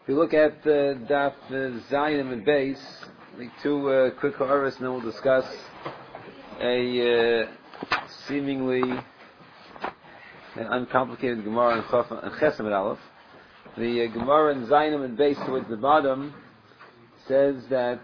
If you look at Daf Zayin and Beis, like two quick ha'aras, and then we'll discuss a seemingly uncomplicated Gemara and Chesem and Aleph. The Gemara in Zayin and Beis towards the bottom says that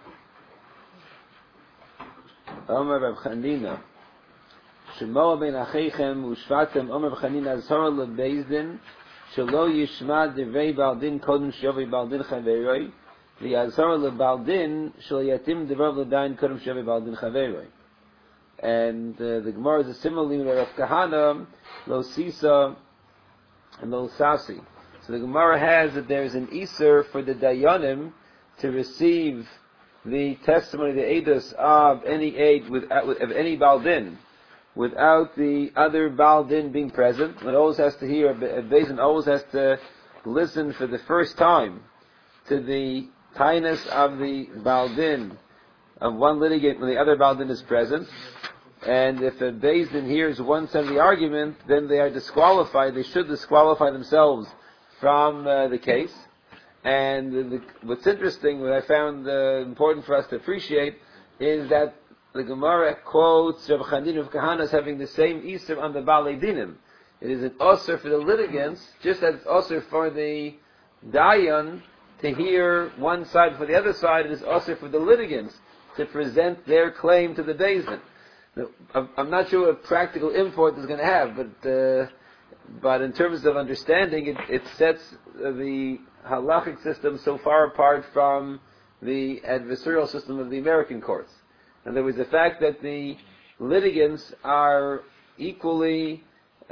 Omer Rav Chanina Shemoa ben Acheichem Ushvatem Omer Rav Chanina Azhar leBeis Shelo Yishma Divrei Baal Din Kodem Sheyovei Baal Din Chaveroi V'Yazhar leBaal Din Shelo Yatim Divrei L'Dayin Kodem Sheyovei Baal Din Chaveroi. And the Gemara is a similar limit of Rav Kahana Lo Sisa and Lo Sasi. So the Gemara has that there is an Iser for the Dayanim to receive the testimony, the Eidos of any aid of any Baal Din without the other Baal Din being present. One always has to hear, a Beis Din always has to listen for the first time to the tainus of the Baal Din of one litigant when the other Baal Din is present. And if a Beis Din hears one side of the argument, then they are disqualified. They should disqualify themselves from the case. And what's interesting, what I found important for us to appreciate, is that the Gemara quotes Rav Chanina of Kahana as having the same Isser on the Balei Dinim. It is an Osir for the litigants, just as it's Osir for the Dayan to hear one side for the other side. It is Osir for the litigants to present their claim to the Beis Din. Now, I'm not sure what practical import this is going to have, but in terms of understanding, it sets the halachic system so far apart from the adversarial system of the American courts. And there was the fact that the litigants are equally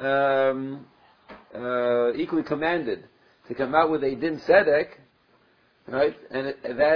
commanded to come out with a din tzedek, right? And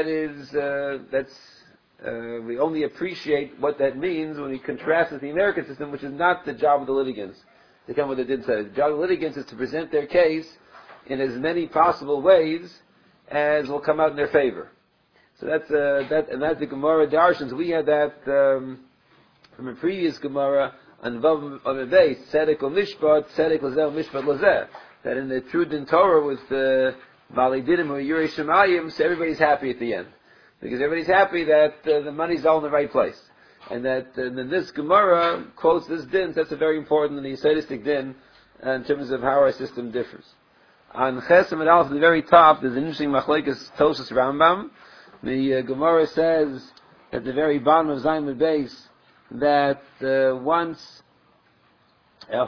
we only appreciate what that means when we contrast with the American system, which is not the job of the litigants to come with a din tzedek. The job of the litigants is to present their case in as many possible ways as will come out in their favor. So that's the Gemara Darshans. We had that from a previous Gemara on Vav Beis, Tzedek or Mishpat, Tzedek Lazeh, Mishpat Lazeh. That in the true Din Torah with the Balei Dinim or Yirei Shemayim, so everybody's happy at the end. Because everybody's happy that the money's all in the right place. And that then this Gemara quotes this din, so that's a very important and the Yisaidistic din in terms of how our system differs. On Chesem and Aleph, at the very top, there's an interesting machlekes Tosas Rambam. The Gemara says at the very bottom of Zayin and Beis that once a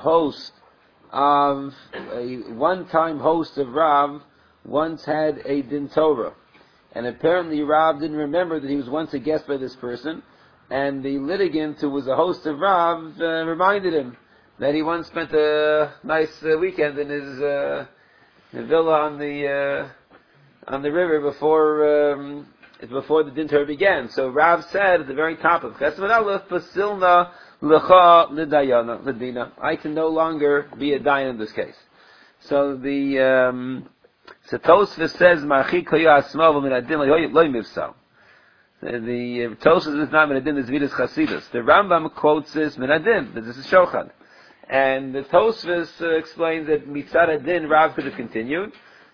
one-time host of Rav once had a din Torah, and apparently Rav didn't remember that he was once a guest by this person, and the litigant who was a host of Rav reminded him that he once spent a nice weekend in his villa on the river before the din Torah began. So Rav said at the very top of Chesed Aleph, "Fasilna lecha l'dina." I can no longer be a dayan in this case. So the Tosfos says, "Marchik koya asmav min adin loy mivsal." The Tosfos is not min adin; it's Vidas Chasidus. The Rambam quotes this min adin. This is Shochad. And the Tosfos explains that mitzad adin Rav could have continued,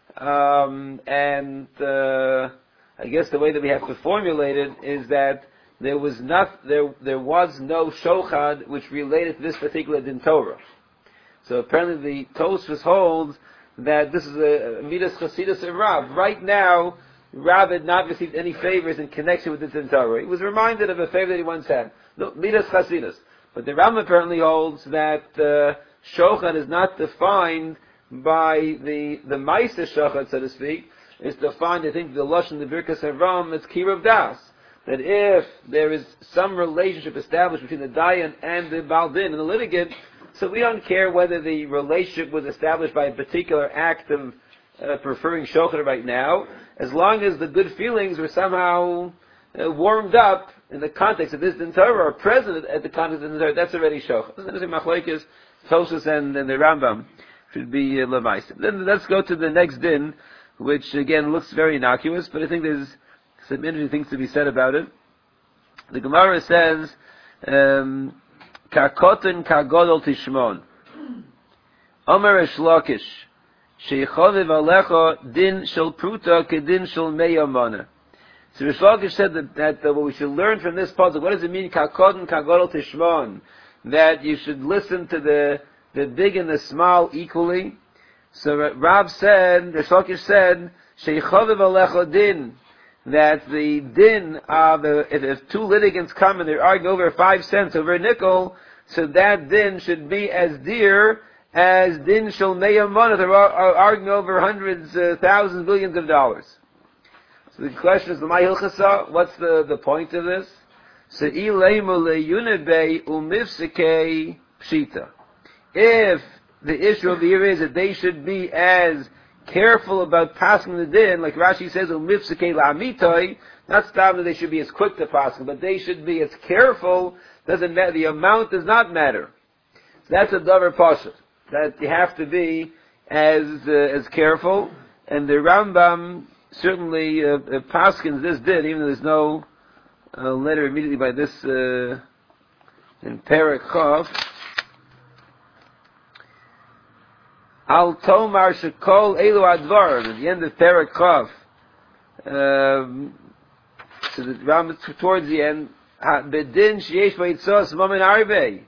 I guess the way that we have to formulate it is that there was no shochad which related to this particular din Torah. So apparently the Tosfos holds that this is a midas chasidus of Rav. Right now, Rav had not received any favors in connection with the din Torah. He was reminded of a favor that he once had. No, midas chasidus. But the Ram apparently holds that shochad is not defined by the Meiser shochad, so to speak. It's defined, I think, the Lashon, the Birkas Haram, as Kiruv Das. That if there is some relationship established between the Dayan and the Baal Din and the litigant, so we don't care whether the relationship was established by a particular act of preferring shochad right now, as long as the good feelings were somehow warmed up in the context of this din Torah, or present at the context of the din Torah, that's already shochad. Machlekes, Tosfos, and the Rambam should be lemaisa. Then let's go to the next din, which again looks very innocuous, but I think there's some interesting things to be said about it. The Gemara says, "Kakotin kagodol tishmon." Omer Esh Lakish, Sheichoviv alecha din shel pruta kedin shel meyamana. So Rish Lakish said that what we should learn from this puzzle, what does it mean, kakodin kagodol tishmon, that you should listen to the big and the small equally. So Rab said, Rish Lakish said, Sheichoviv alecha din, that the din of if two litigants come and they're arguing over 5 cents over a nickel, so that din should be as dear as din shel meyamana. They're arguing over hundreds, thousands, billions of dollars. So the question is, what's the point of this? So if the issue of the year is that they should be as careful about passing the din, like Rashi says, not stop that they should be as quick to pass, but they should be as careful. Doesn't matter. The amount does not matter. So that's a davar pashut, that you have to be as careful. And the Rambam certainly paskins this din, even though there's no letter immediately by this in Perek Chav. Al Tomar Shekol Elu Advar, at the end of Perek Chav. So the Rambam towards the end, Bedin Sheyesh Vaitzos Momen Arbe.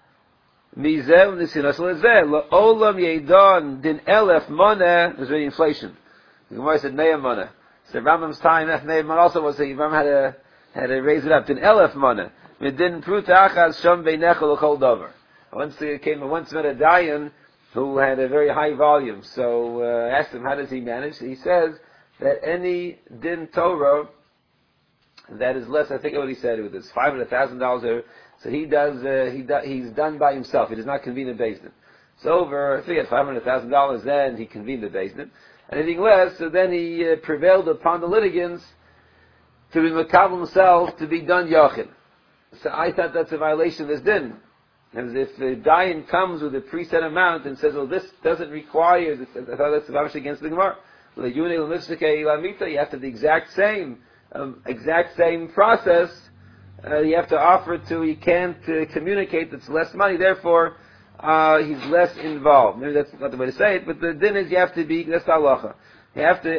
Mizeh Nisinas Lezeh Lo Olam Yeidon Din Elef Moneh. There's already inflation. The Gemara said Meya Moneh. So Rambam's time, Meya Moneh also was saying Rambam had to raise it up. Din Elef Moneh. Medin Pruta Achaz Shom Beinechel L'Chol Dover. Once met a Dayan who had a very high volume. So asked him, how does he manage? He says that any din Torah that is less, I think what he said, it was $500,000. So he's done by himself. He does not convene the Beis Din. So over, I think at $500,000, then he convened the Beis Din. Anything less, so then he prevailed upon the litigants to be makabel himself to be done yachin. So I thought that's a violation of this din. As if the dayan comes with a preset amount and says, well, this doesn't require, I thought that's obviously against the Gemara. You have to the exact same process. You have to offer to, you can't communicate that's less money, therefore he's less involved. Maybe that's not the way to say it, but the din is you have to be, that's halacha. You have to,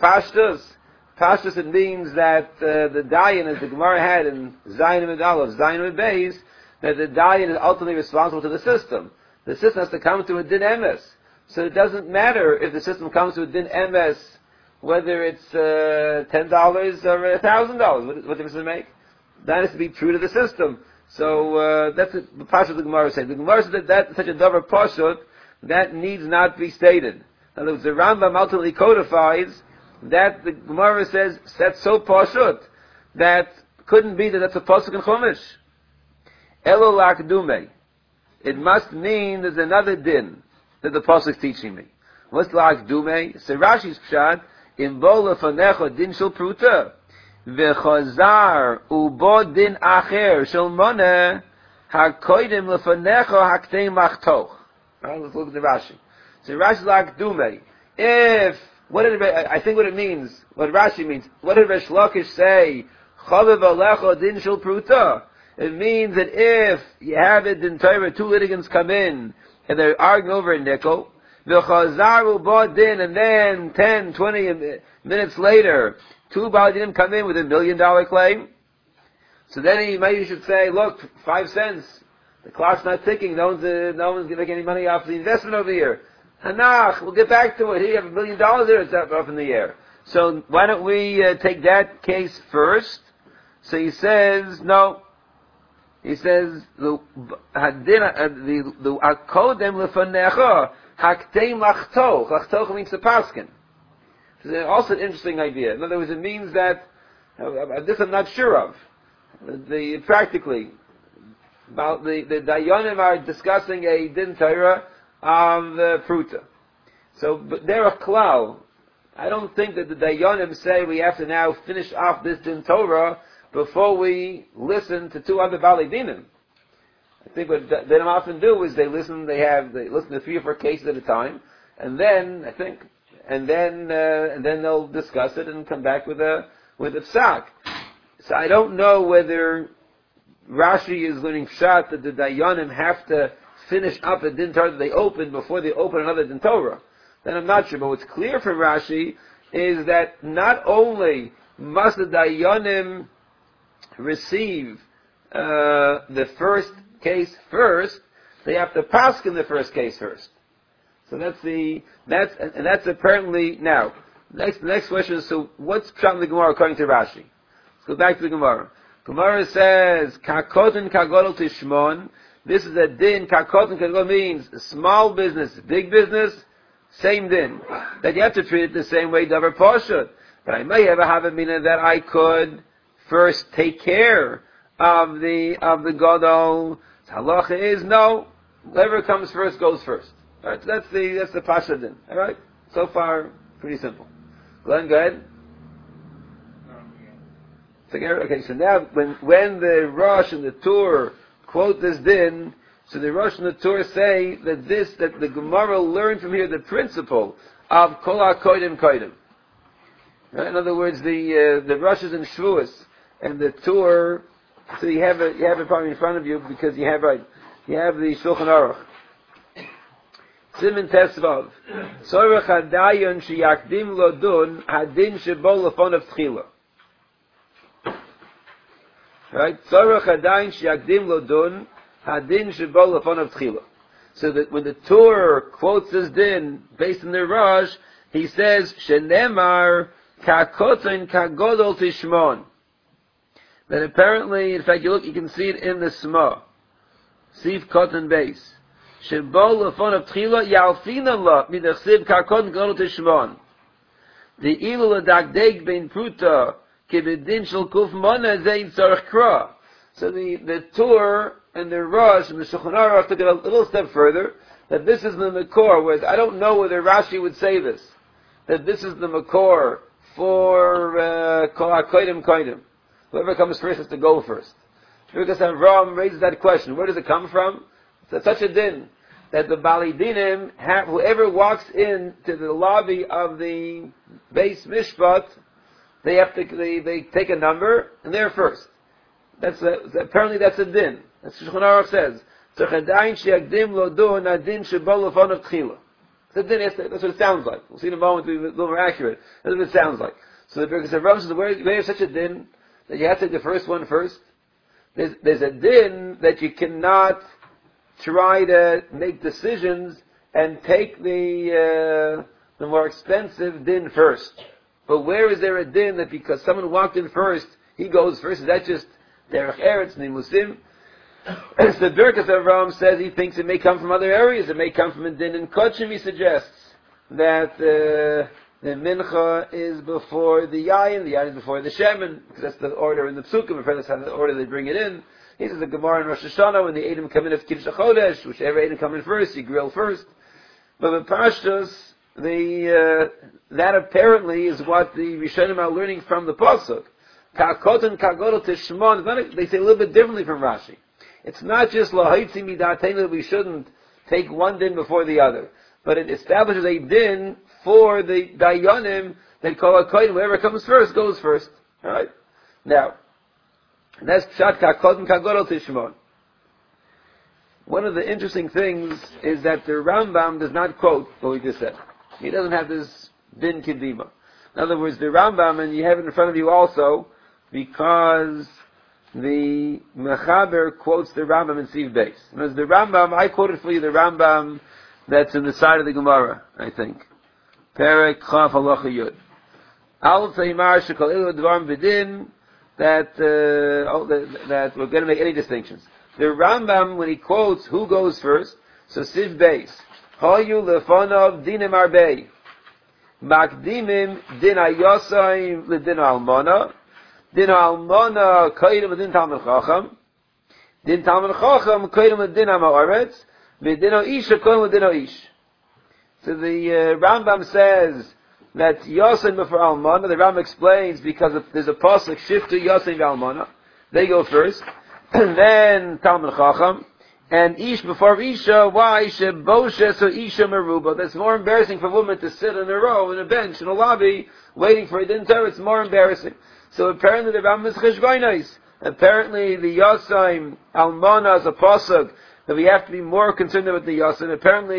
pashtus it means that the dayan, as the Gemara had in Zayin and Aleph, Zayin and Beis, that the dayan is ultimately responsible to the system. The system has to come to a din emes. So it doesn't matter if the system comes to a din emes, whether it's $10 or $1,000. What difference does it make? That has to be true to the system. So that's the pashut the Gemara said. The Gemara said that such a davar pashut that needs not be stated. In other words, the Rambam ultimately codifies that the Gemara says that's so pashut that couldn't be that that's a pasuk in Chumash. Elo lakdume. It must mean there's another din that the pasuk is teaching me. What's lakdume? So Rashi's pshat in bo lefanecha din shel pruta. V'chazar ubo din acher shel moneh hakoidim lefanecha haktein machtoch. Right, let's look at the Rashi. So Rashi lakdume. I think what it means, what Rashi means, what did Rish Lakish say? Chaviv alecha din shel pruta. It means that if you have it in Torah, two litigants come in and they're arguing over a nickel, v'chazaru ba'din, and then 10, 20 minutes later, two ba'dinim come in with $1 million claim. So then maybe you should say, look, 5 cents, the clock's not ticking, no one's going to make any money off the investment over here. Hanach, we'll get back to it. Here you have $1 million there, it's up in the air. So why don't we take that case first? So he says, no. He says the akodem lefanecha haktei machtoch. Machtoch means the paskin. It's also an interesting idea. In other words, it means that this I'm not sure of. Practically, about the dayanim are discussing a din Torah of the pruta. So, but they're a klal. I don't think that the dayanim say we have to now finish off this din Torah before we listen to two other Baalei Dinim. I think what they often do is they listen to 3 or 4 cases at a time, and then they'll discuss it and come back with a psak. So I don't know whether Rashi is learning pshat that the Dayanim have to finish up a din Torah that they open before they open another din Torah. then I'm not sure. But what's clear from Rashi is that not only must the Dayanim receive the first case first, they have to pass in the first case first. So that's apparently now. The next question is, so what's pshat in the Gemara according to Rashi? Let's go back to the Gemara. Gemara says, Kakotin kagodol tishmon. This is a din. Kakotin kagodol means small business, big business, same din. That you have to treat it the same way, davar pashut. But I may ever have a meaning that I could first take care of the gadol. Halacha is no. Whoever comes first goes first. All right, so that's the pasha din. All right, so far pretty simple. Glenn, go ahead. Okay, so now when the Rosh and the Tur quote this din, so the Rosh and the Tur say that the Gemara learned from here the principle of kol ha-kodim kodim. Right? In other words, the Rosh is in Shavuos and the Tur. So you have it probably in front of you because you have the Shulchan Aruch. Simin Tesvav. Sorach hadayon sheyakdim lo dun hadin shebo lefonav tchila. Right? Sorach hadayon sheyakdim lo dun hadin shebo lefonav tchila. So that when the Tur quotes this din based on the Rosh, he says shenemar kakotin kagodol tishmon. That apparently, in fact, you can see it in the Sma. Sif Kotan base. Shebol lefon of tchila yalfina la midachsiv kakon gadol tishmon. The ilu ladagdeg bein pruta kibedin shel kuf mona zein tzarech kra. So the Tur and the Rosh and the Shulchan Aruch took it a little step further, that this is the Makor, whereas I don't know whether Rashi would say this, that this is the Makor for Kol HaKodim Kodim. Whoever comes first has to go first. Because Avram raises that question, where does it come from? It's such a din that the Bali Dinim whoever walks into the lobby of the base mishpat, they take a number and they're first. Apparently that's a din. That's what Shulchan Aruch says. That's what it sounds like. We'll see in a moment to be a little more accurate. That's what it sounds like. So the Avram says, where is such a din that you have to take the first one first? There's a din that you cannot try to make decisions and take the more expensive din first. But where is there a din that because someone walked in first, he goes first? Is that just derech eretz nimusim? So Birkas Avram says he thinks it may come from other areas. It may come from a din in Kodshim. He suggests that the mincha is before the yayin is before the shemen, because that's the order in the psukim. That's how the order they bring it in. He says the Gemara in Rosh Hashanah, when the Edom come in of Kiddush HaChodesh, whichever Edom come in first, you grill first. But in Pashtus, that apparently is what the Rishonim are learning from the pasuk. Ka'koton ka'godol tishmon. They say a little bit differently from Rashi. It's not just lahaitzi midatenu that we shouldn't take one din before the other, but it establishes a din for the dayanim that kol hakoyin, whoever comes first goes first. All right. Now, that's pshat ka'koton ka'godol tishmon. One of the interesting things is that the Rambam does not quote what we just said. He doesn't have this din kedima. In other words, the Rambam, and you have it in front of you also, because the Mechaber quotes the Rambam in Siv Beis. In other words, the Rambam, I quoted for you the Rambam that's in the side of the Gemara, I think. Perek Chaf Halacha Yud. Al Tzayimar Shekol Elu Dvarim B'Din, that we're going to make any distinctions. The Rambam, when he quotes who goes first, so Siv Beis, Hayu Lefonov Dinim Arbei, Makdimim Din HaYosayim L'Din HaAlmona, Din HaAlmona Koydim L'Din Talmud Chacham, Din Talmud Chacham Koydim L'Din HaMa'aretz, V'Din HaIsh Koydim L'Din HaIsh. So the Rambam says that Yosayim before Almona. The Rambam explains because there's a pasuk Shiftu Yosayim V'Almona. They go first, and then Talmud Chacham, and Ish before Isha. Why? Shebosha so Isha Meruba. That's more embarrassing for a woman to sit in a row in a bench in a lobby waiting for a din Torah. It's more embarrassing. So apparently the Rambam is cheshbonais. Apparently the Yosayim Almona is a pasuk that we have to be more concerned about the Yosayim. Apparently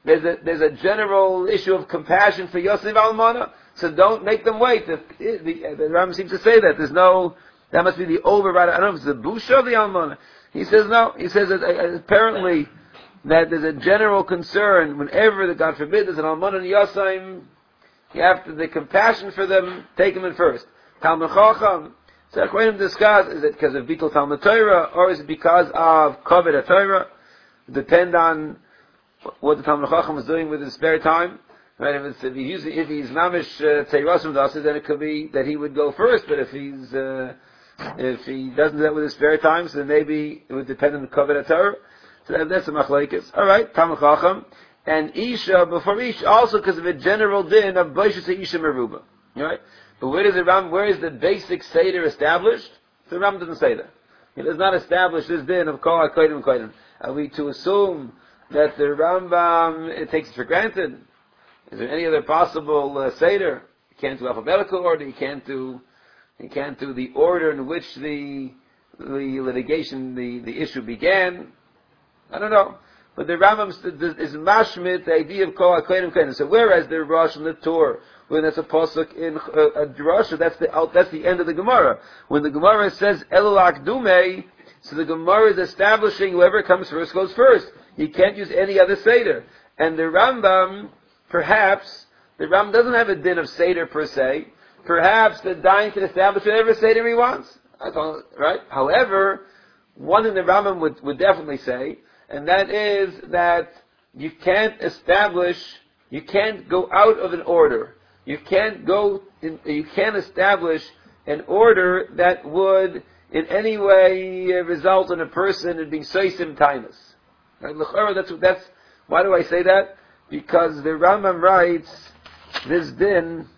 there's a general issue of compassion for Yosef Almana, so don't make them wait. The Rambam seems to say that that must be the override. I don't know if it's the busha of the Almana. He says no. He says that apparently that there's a general concern whenever, God forbid, there's an Almana and Yosef, you have to, the compassion for them, take them in first. Talmud Chacham, so according to discuss, is it because of Bitul Talmud Torah, or is it because of Kavod HaTorah? Depend on what the Talmud Chacham is doing with his spare time. Right? If he's mamish teirasim dasa, then it could be that he would go first. But if he doesn't do that with his spare time, so then maybe it would depend on the Kavod HaTorah. So that's a machlekes. All right, Talmud Chacham and Isha before Isha, also because of a general din of Boishas Isha Meruba. Right? But where is the basic Seder established? The Ram doesn't say that. It does not establish this din of Kol HaKodim Kodim. Are we to assume that the Rambam, it takes it for granted? Is there any other possible Seder? You can't do alphabetical order, you can't do the order in which the litigation, the issue began. I don't know. But the Rambam is mashmit the idea of Kol HaKodim Kodim. So whereas the Rosh and the Torah, when there's a pasuk in a drasha, that's the end of the Gemara. When the Gemara says Elul Akdumei, so the Gemara is establishing whoever comes first goes first. You can't use any other Seder. And the Rambam, perhaps, the Rambam doesn't have a din of Seder per se. Perhaps the Dayan can establish whatever Seder he wants. Right? However, one thing the Rambam would definitely say, and that is that you can't go out of an order. You can't establish an order that would in any way result in a person being soisim tainus. Right? That's why do I say that? Because the Rambam writes this din.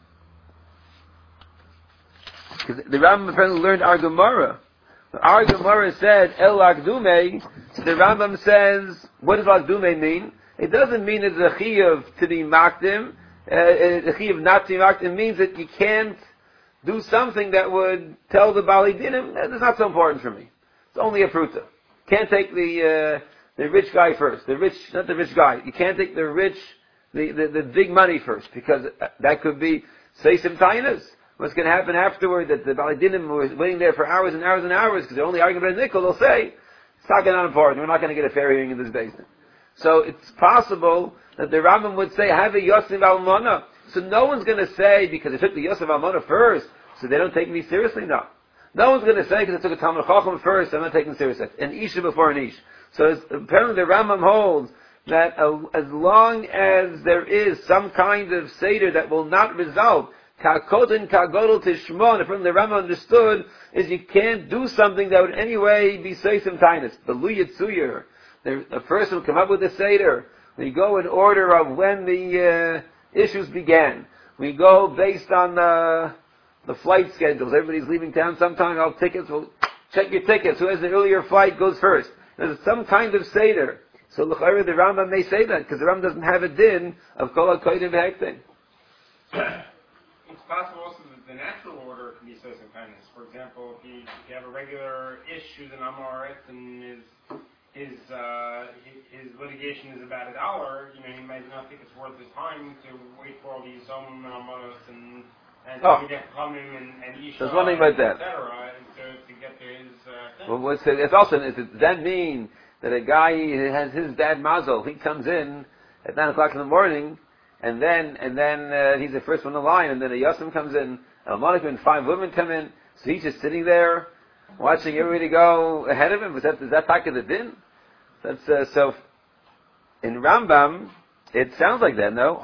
Because the Rambam apparently learned our Gemara. Our Gemara said El Akdume. So the Rambam says, what does Akdume mean? It doesn't mean it's a chiyuv to be makdim. A chiyuv not to be makdim. It means that you can't do something that would tell the Bali Dinim, that's not so important for me. It's only a pruta. Can't take the rich guy first. Not the rich guy. You can't take the big money first, because that could be Seisim Tainas. What's going to happen afterward, that the Bali Dinim were waiting there for hours and hours and hours, because they're only arguing about a nickel, they'll say, it's not important, we're not going to get a fair hearing in this basement. So it's possible that the Rambam would say, have a Yosef Almana. So no one's going to say, because they took the Yosef Almana first, so they don't take me seriously? No. No one's going to say, because they took a Talmud Chacham first, I'm not taking seriously. An Isha before an Ish. So apparently the Rambam holds that as long as there is some kind of Seder that will not result, Ka'kodin Ka'godol Tishmon, from the Rambam understood, is you can't do something that would in any way be Seisim Tainus. The Lu Yitzuyer, a person will come up with a Seder. We go in order of when the issues began. We go based on the flight schedules. Everybody's leaving town sometime. All tickets. We'll check your tickets. Who has the earlier flight goes first. There's some kind of Seder. So the Rambam may say that, because the Rambam doesn't have a din of Kol HaKodim V'Hektin. It's possible also that the natural order can be Seisim Tainus. For example, if you have a regular ish who's an Amorit and his litigation is about $1, he might not think it's worth his time to wait for all these and Amoros and to get coming and Isha, there's one thing about that, etc., to get to his thing. Well, does that mean that a guy has his dad mazel, he comes in at 9 o'clock in the morning, and then he's the first one in line, and then a Yosem comes in, a Monik and 5 women come in, so he's just sitting there watching everybody go ahead of him? Is that Taka the Din? That's so. In Rambam, it sounds like that. No,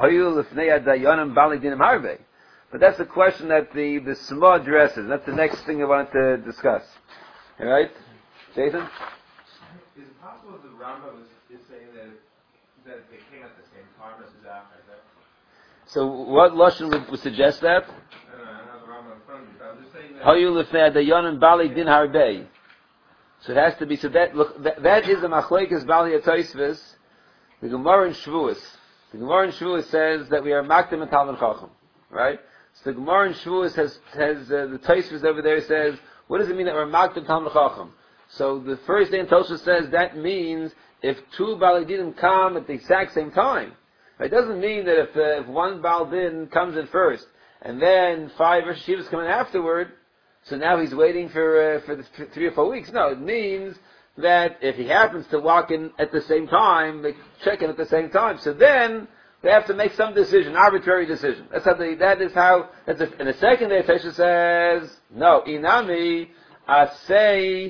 but that's the question that the Sma addresses. That's the next thing I wanted to discuss. All right, Jason. Is it possible that the Rambam is saying that they came at the same time as his after that? So what lashon would suggest that? I don't have the Rambam in front of me, but I'm just saying that. Hayu lefnei dayanim bali din harbei. So it has to be. So that is a machlekes bali ataisvis. The Gemara in Shavuos. The Gemara in Shavuos says that we are makdim and Talmud Chacham, right? So the Gemara in Shavuos has the Taisvis over there says, what does it mean that we're makdim Talmud Chacham? So the first day in Tosha says that means if 2 Bali Dinim come at the exact same time. It doesn't mean that if one Baal Din comes in first, and then 5 Rosh Yeshivas come in afterward, so now he's waiting for 3 or 4 weeks. No, it means that if he happens to walk in at the same time, they check in at the same time. So then they have to make some decision, arbitrary decision. And the second day, Tesha says, no, inami asay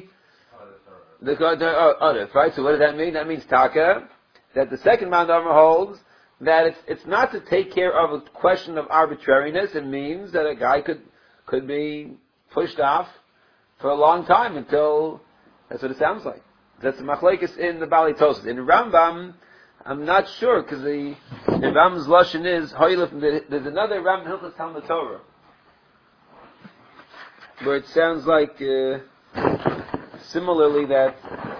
the right? So what does that mean? That means taka, that the second Mount Amar holds that it's not to take care of a question of arbitrariness. It means that a guy could be pushed off for a long time until, that's what it sounds like. That's the machlekes in the Bali Tosas. In Rambam, I'm not sure, because the Rambam's lashon is, there's another Rambam Hilchos Talmud Torah, where it sounds like, similarly that,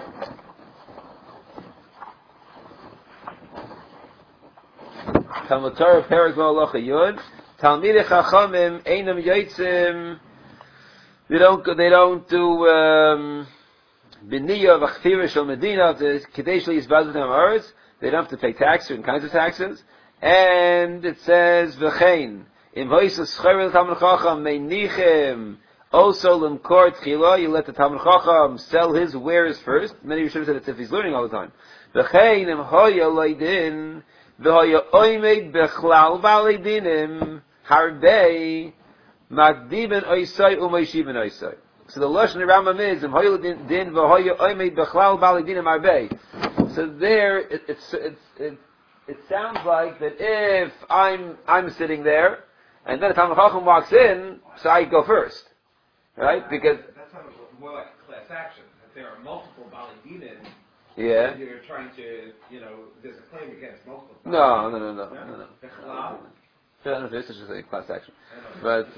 Talmud Torah Perek Halacha Yud, Talmidei Chachamim Einam Yotzim. They don't do B'niyah v'chfira shel Medina Kadesh Yisbadu Haaretz. They don't have to pay tax, certain kinds of taxes. And it says v'chein im hoysa schorel Talmid Chacham meinichem also lemkor tchila. You let the Talmid Chacham sell his wares first. Many Rishonim said it's if he's learning all the time. V'chein im hoya loydin v'hoya oimed bechlal v'alei dinim harbei magdiben oisai u'meishiben oisai. So the lashon of Rambam is im hoya din v'hoya oimed bechlal v'alei dinim harbei. So there it sounds like that if I'm sitting there and then a Talmid Chacham walks in, so I go first, right? Because that sounds more like a class action. If there are multiple Bali Dinim, yeah, you're trying to, there's a claim against multiple. No. Bechlal? I don't know if this is just a class action, but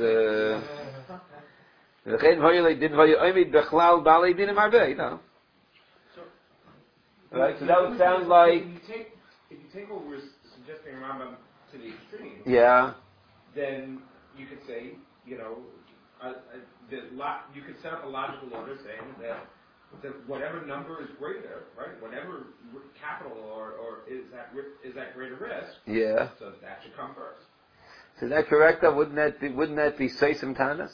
no. Right, so that would sound like. If you take what we're suggesting Rambam to the extreme, Yeah. then you could say, you could set up a logical order saying that whatever number is greater, right? Whatever capital or is at greater risk. Yeah. So that should come first. So is that correct? Though? Wouldn't that be Seisem Tanas?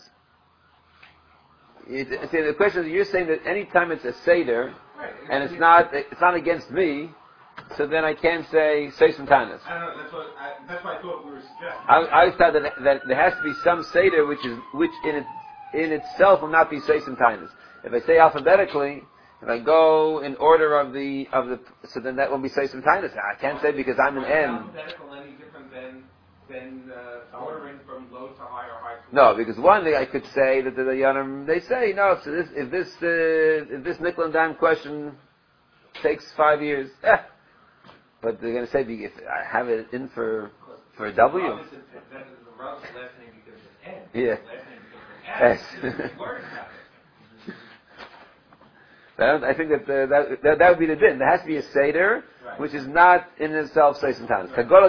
The question is, you're saying that anytime it's a Seder, right, and it's not against me, so then I can't say Seisem Tanas. I don't know, that's what I thought we were suggesting. I thought that there has to be some Seder which in itself will not be Seisem Tanas. If I say alphabetically, if I go in order of the so then that won't be Seisem Tanas. I can't say because I'm an M. Alphabetical any different than ordering from low to high or high to low? No, because one thing I could say that the Yonim, they say, no, so if this nickel and dime question takes 5 years, but they're going to say, if I have it in for a W. The last name because it's N. Yeah. The last name because it's S. I think that would be the din. There has to be a seder, right, which is not in itself Seisem Tanas. Kagola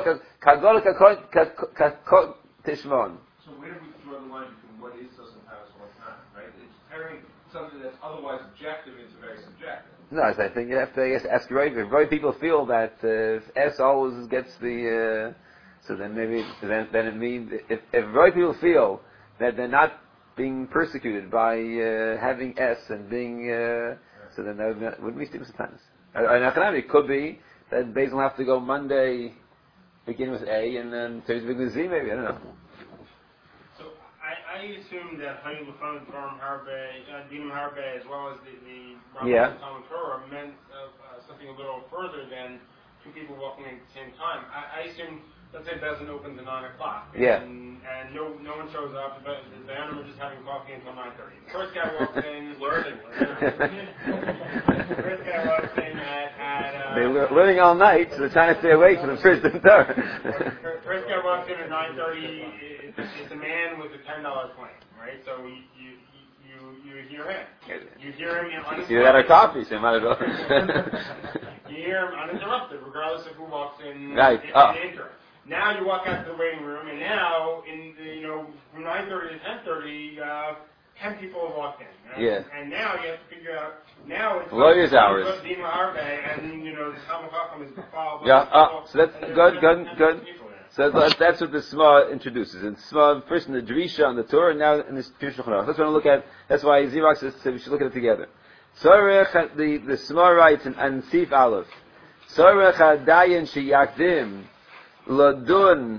tishmon. So where do we draw the line between what is Seisem Tanas and what's not? Right? It's turning something that's otherwise objective into very subjective. No, I think you have to ask right. If right people feel that S always gets the, so then maybe then it means if right people feel that they're not being persecuted by having S and being so then that wouldn't be Seisem Tanas. It could be that Beis will have to go Monday begin with A and then Thursday begin with Z. Maybe I don't know. So I assume that Hayim Lefan Farm Harbe, Dinam Harbe, as well as the Rambam Talmud Torah meant something a little further than two people walking at the same time. I assume, let's say Bezin opens at 9 o'clock. Yeah. And no one shows up. The Dayanim are just having coffee until 9:30. The first guy walks in learning. The first guy walks in at they're learning all night, so they're trying to stay awake from the first and third. First guy walks in at 9:30. It's a man with a $10 claim, right? So you hear him. You hear him uninterrupted. You had our coffee, so you might as well. You hear him uninterrupted, regardless of who walks in. Right. Now you walk out to the waiting room, and now from 9:30 to 10:30, 10 people have walked in. Right? Yeah. And now you have to figure out, now it's lawyer's hours. Dima Arbe, and, the Talmud Chacham is involved. Yeah, so that's good. So that's what the Sma introduces. And Sma, first in the Drisha on the Torah, and now in the Shulchan Aruch. That's what I want to look at. That's why Zirak says we should look at it together. Sorech, the Sma writes in Sif Aleph. Sorech hadayin sheyakdim ladun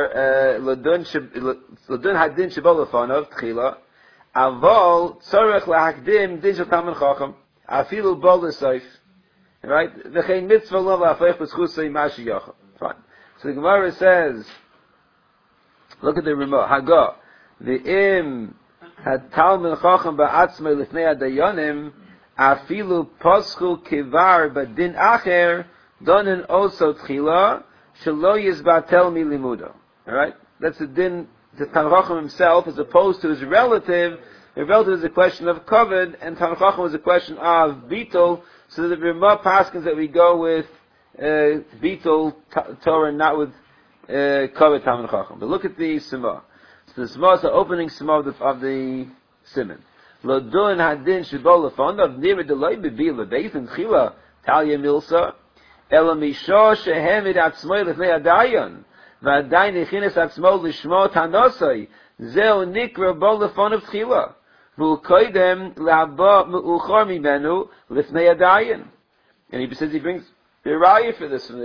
hadin shebol lefanov tchila aval sorech lahakdim din shel Talmid Chacham afilu bol l'soif. Right? V'chein mitzvah lo la'afreich b'schusay mashi yacham. Fine. So the Gemara says, look at the Ramah, Haga, V'im had Talmid Chacham ba'atzmei lifnei hadayanim afilu poschu kivar b'din acher donen oso tchila shelo yizbatel milimudo. Alright? That's the din to Talmid Chacham himself as opposed to his relative. The relative is a question of covet and Talmid Chacham is a question of beetle. So the Ramah paskins that we go with Beetle Torah, not with Kavod Talmid Chacham. But look at the Sema. So the Sema is the opening Sema of the Siman. Lodun hadin shebol lefanov nir delay bebi lebeitin chila talya milsa ela misha shehemid atzmoi lefnei hadayan v'adayin nechines atzmo lishmo tanosai zeu nikra bol lefanov chila v'ukoidem la'aba me'uchar mimenu lefnei hadayan. And he says he brings the raya for this.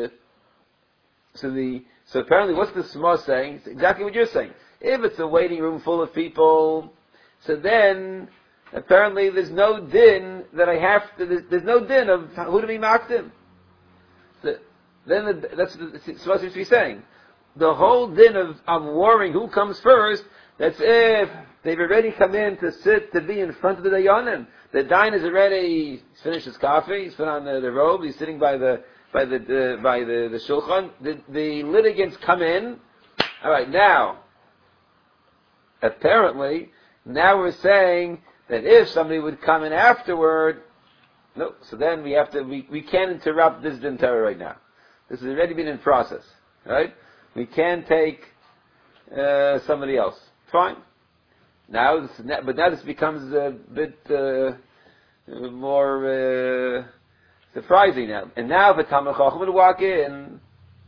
So apparently, what's the Sma saying? It's exactly what you're saying. If it's a waiting room full of people, so then apparently there's no din that I have to. There's no din of who to be makdim. So then that's what the Sma seems to be saying. The whole din of warring who comes first. That's if they've already come in to sit to be in front of the dayanim. The dayan is already he's finished his coffee. He's put on the robe. He's sitting by the shulchan. The litigants come in. All right, now apparently we're saying that if somebody would come in afterward, no. So then we can't interrupt this din Torah right now. This has already been in process, right? We can't take somebody else. Fine. But now this becomes a bit more surprising now. And now if a Talmid Chacham would walk in,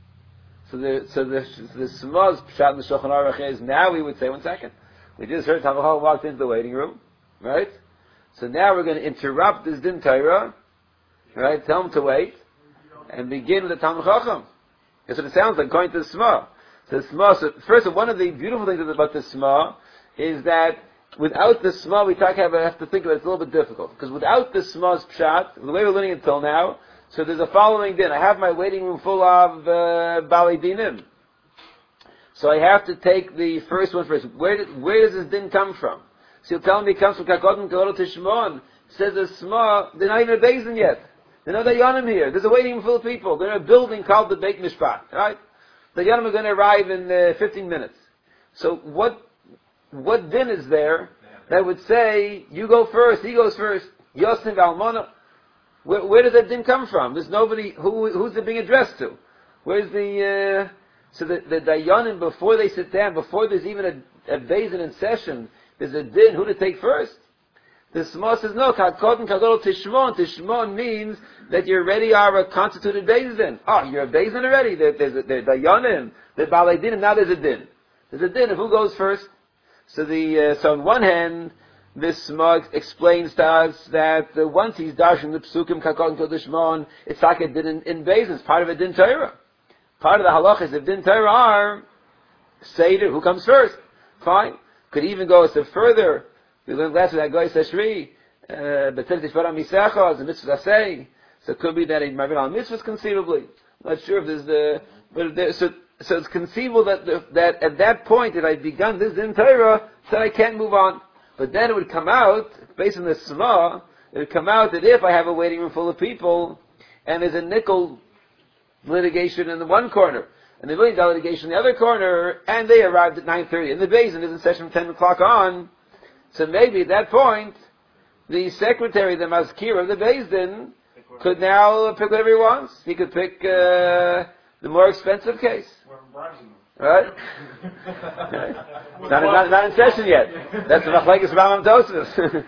so the Sma's pshat in the Shulchan Aruch is now we would say, 1 second, we just heard Talmid Chacham walked into the waiting room, right? So now we're going to interrupt this din Torah, right? Tell him to wait and begin with the Talmid Chacham. That's what it sounds like going to the Sma. So first, one of the beautiful things about the Sma is that without the Sma, we have to think about it. It's a little bit difficult. Because without the Sma's pshat, the way we're learning until now, so there's a following din. I have my waiting room full of Bali Dinim. So I have to take the first one first. Where does this din come from? So you'll tell me it comes from Kakodim Kodol Tishmon. Says the Sma, they're not even a Beis yet. They're not Dayanim here. There's a waiting room full of people. They're in a building called the Beit Mishpat. Right? The Dayanim are going to arrive in 15 minutes. So what din is there that would say, you go first, he goes first, Yosef Almona? Where does that din come from? There's nobody, who's it being addressed to? Where's so the Dayanim, before they sit down, before there's even a Beis in session, there's a din, who to take first? The Sma says, no, Kadkodin Kadol Tishmon. Tishmon means that you already are a constituted Beis Din. Oh, you're a Beis Din already. There's Dayanim, there's Balei Din, and now there's a din. There's a din of who goes first. So so on one hand, this Sma explains to us that once he's dashing the Psukim Kadkodin Kadol Tishmon, it's like a din in Beis Din. It's part of a din Torah. Part of the halachas of din Torah are Seder, who comes first. Fine. Could even go a step further. We learned last week that Goy Seshri, Betel Tishvara Misecha, as a mitzvah say. So it could be that he might be on mitzvahs conceivably. I'm not sure if there's so it's conceivable that at that point, if I'd begun this din Torah, then I can't move on. But then it would come out, based on the Sma, it would come out that if I have a waiting room full of people, and there's a nickel litigation in the one corner, and the $1 million litigation in the other corner, and they arrived at 9:30, and the Beis Din is in session from 10 o'clock on, so maybe at that point, the secretary, the Mazkir of the Beis Din, could now pick whatever he wants. He could pick the more expensive case. Right? Not in session yet. That's the Machlekes Rambam Tosfos.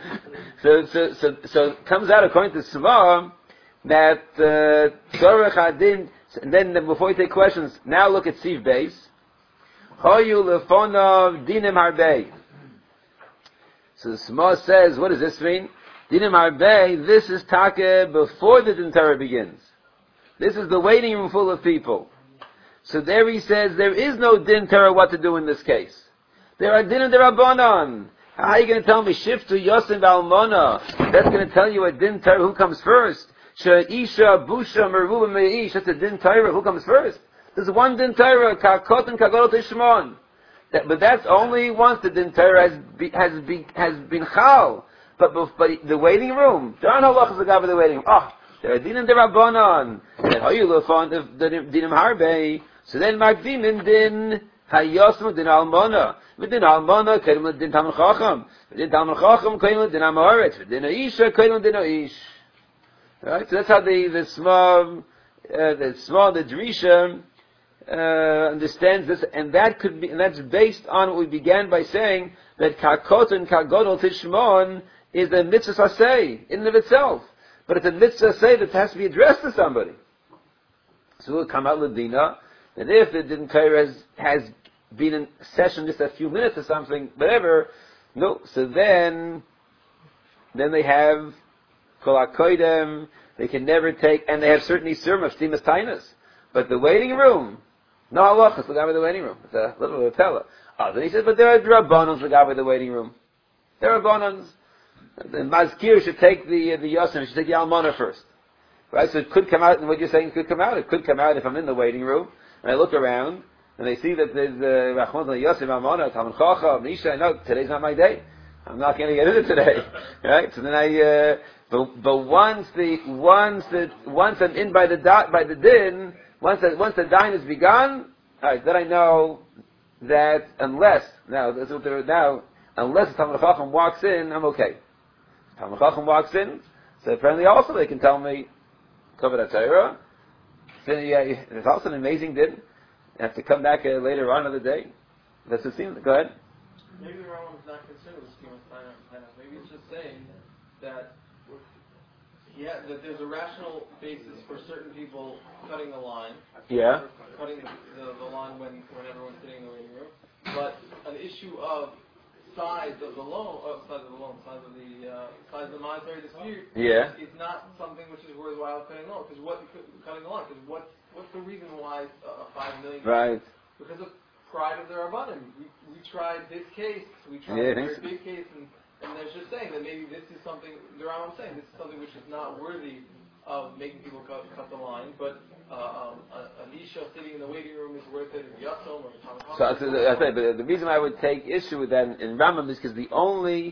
So it comes out according to Svar that Tzorech Hadin. And then before we take questions, now look at Siv Beis. Hoyu lefonov dinim harbei. So the Svar says, what does this mean? Dinim harbei. This is Taka before the Din Torah begins. This is the waiting room full of people. So there he says there is no Din Torah what to do in this case. There are Dinim Derabanan. How are you going to tell me Shiftu Yosim Almona? That's going to tell you a Din Torah who comes first. She'isha Busha Meruba Meish. That's a Din Torah who comes first. There's one Din Torah, Kakot and Kagodol Tishmon. But that's only once the Din Torah has been chal. But the waiting room, there are no halachas agav the waiting room. Oh, there are Dinim Derabanan. And how you look on the Dinim Harbei. So then Magdimin Din Hayosmu Din Almona. Within Almona, Kedem Din Talmud Chacham. Within Talmud Chacham, Kedem Din Amoretz. Within Aisha, Kedem Din Aish. Right? So that's how the Drisha understands this, and that's based on what we began by saying that Kakot and Kagodol Tishmon is a mitzvah saseh in and of itself. But it's a mitzvah saseh that has to be addressed to somebody. So we'll come out Ladina. And if the Din Torah has been in session just a few minutes or something, whatever, no. So then they have Kol HaKoidem, they can never take, and they have certain Isurim of Stimas Tainas. But the waiting room, no halachas, look over the waiting room. It's a little bit of a tella. Then he says, but there are Drabbanons, look over the waiting room. There are Drabbanons. The Mazkir should take the Yosim, should take the Almana first. Right? So it could come out, and what you're saying could come out. It could come out if I'm in the waiting room, and I look around, and I see that there's Rachmon Yosim, Almana, Talmud Chacham, Nisha. I know today's not my day. I'm not going to get into it today. Right? So then but once I'm in by the din, once the din has begun, alright, then I know that unless the Talmud Chacham walks in, I'm okay. Talmud Chacham walks in, so apparently also they can tell me Kavod HaTorah. It's also an amazing din. I have to come back later on in the day. That's the scene. Go ahead. Maybe the Rambam is not concerned with schema finance. Maybe it's just saying that that there's a rational basis for certain people cutting the line. Yeah. Cutting the line when everyone's sitting in the waiting room. But an issue of size of the monetary dispute is not something which is worthwhile cutting the line. Because what's the reason why $5 million? Right. Because of pride of the Rabbanim. We tried this case, a very big case, and they're just saying that maybe this is something, the Rambam saying this is something which is not worthy of making people cut the line, but an Isha sitting in the waiting room is worth it in Yasom or Talmud Chacham. So but the reason I would take issue with that in Rambam is because the only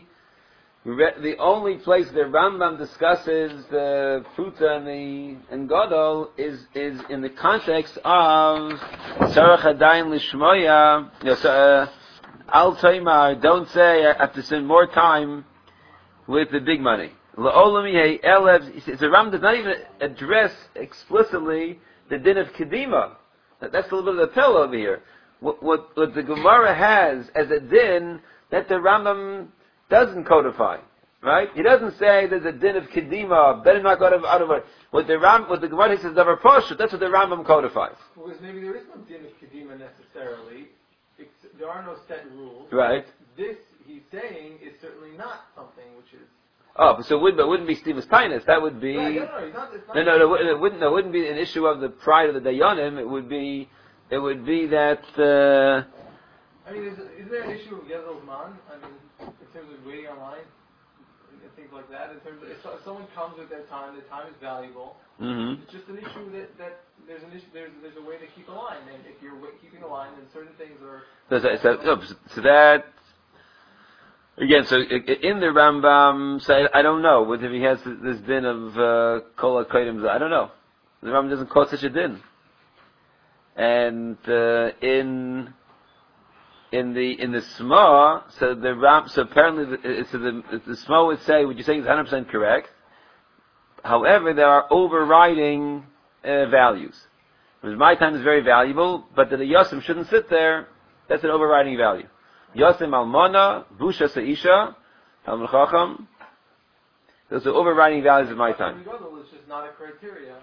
place that Rambam discusses the Pruta and Gadol is in the context of Tzarech Hadayin Lishmoya. Al Taimar, don't say I have to spend more time with the big money. So the Rambam does not even address explicitly the din of Kedima. That's a little bit of the pill over here. What the Gemara has as a din that the Rambam doesn't codify, right? He doesn't say there's a din of Kedima, better not go out of it. What the Gemara says Davar Poshet, that's what the Rambam codifies. Because maybe there is no din of Kedima necessarily. There are no set rules. Right. This, he's saying, is certainly not something which is... Oh, so it wouldn't be Stimas Tainas. That would be... Right, it wouldn't be an issue of the pride of the Dayanim. It would be that... I mean, is there an issue of Gezel Man? I mean, in terms of waiting online and things like that. In terms of if someone comes with their time is valuable. Mm-hmm. It's just an issue that there's an issue. There's a way to keep a line, and if you're keeping a line, then certain things are. So that again. So in the Rambam, so I don't know whether he has this din of Kol HaKodim. I don't know. The Rambam doesn't quote such a din, and in the Sma, so apparently the Sma would say what you're saying is 100% correct. However, there are overriding values, Because my time is very valuable, but that the Yosim shouldn't sit there, that's an overriding value. Yosim almona, busha seisha, talmid chacham. Those are overriding values of my time. It's just not a criteria.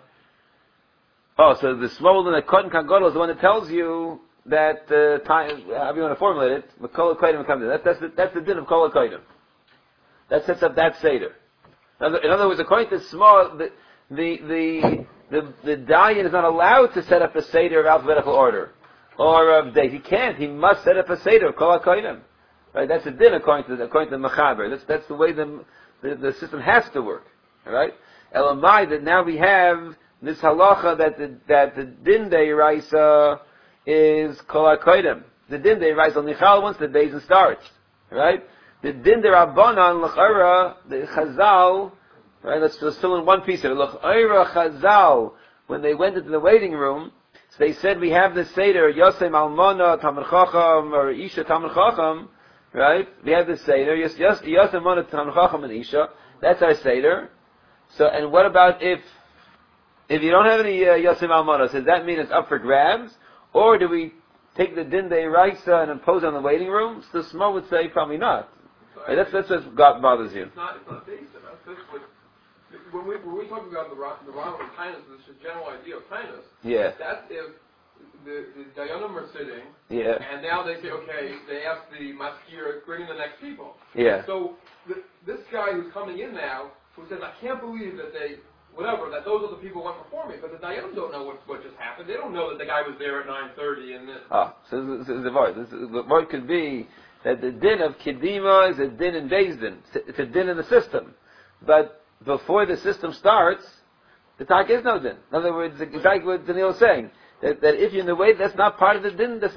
Oh, so the small than the Kohen Kagodol is the one that tells you that time, however you want to formulate it, Kol HaKodim comes in. That's the din of Kol HaKodim. That sets up that Seder. In other words, according to small, the Dayan is not allowed to set up a Seder of alphabetical order or of days. He can't. He must set up a Seder of Kol HaKodim. Right? That's a din according to the Mechaber. That's the way the system has to work. All right? Elamai, that now we have this halacha that the din deiraisa is Kol HaKodim. The din deiraisa on Nichal once the Beis starts. Right? The din derabanan l'chara, the Chazal, right? Let's fill in one piece of it. L'chara Chazal, when they went into the waiting room, so they said we have the Seder Yosem Almona Talmid Chacham or Isha Talmid Chacham, right? We have the Seder Yosem Almona Talmid Chacham and Isha. That's our Seder. So, and what about if you don't have any Yosem Almona? Does that mean it's up for grabs, or do we take the din deiraisa and impose on the waiting room? So Smo would say probably not. Right, that's what God bothers you. It's not based on us. That's what, when we talk about the Rambam of kindness, this is a general idea of kindness. Yeah. That's if the Dayanim are sitting, and now they say, okay, they ask the Maskir, bring in the next people. Yeah. So this guy who's coming in now, who says, I can't believe that that those other people went before me, but the Dayanim don't know what just happened. They don't know that the guy was there at 9:30 and then... So this is the void. The void could be that the din of Kedima is a din in Beis Din. It's a din in the system. But before the system starts, the tak is no din. In other words, exactly what Daniel is saying. That if you're in the way, that's not part of the din, that's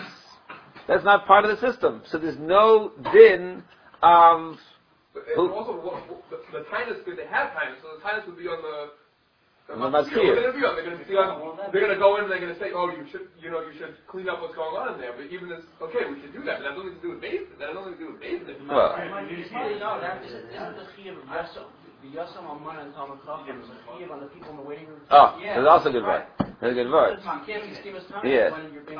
not part of the system. So there's no din of... And also, the tinus, they have tinus, so the tinus would be on the Maskir. They're going to go in and they're going to say, oh, you should clean up what's going on in there. But even this, okay, we should do that. But that has nothing to do with basin. That has nothing to do with basin. Well, No, that isn't the chiyuv of Yosem. The Yosem Almana and Talmid Chacham is a chiyuv on the people in the waiting room. Oh, that's also a good word. That's a good word. Yeah.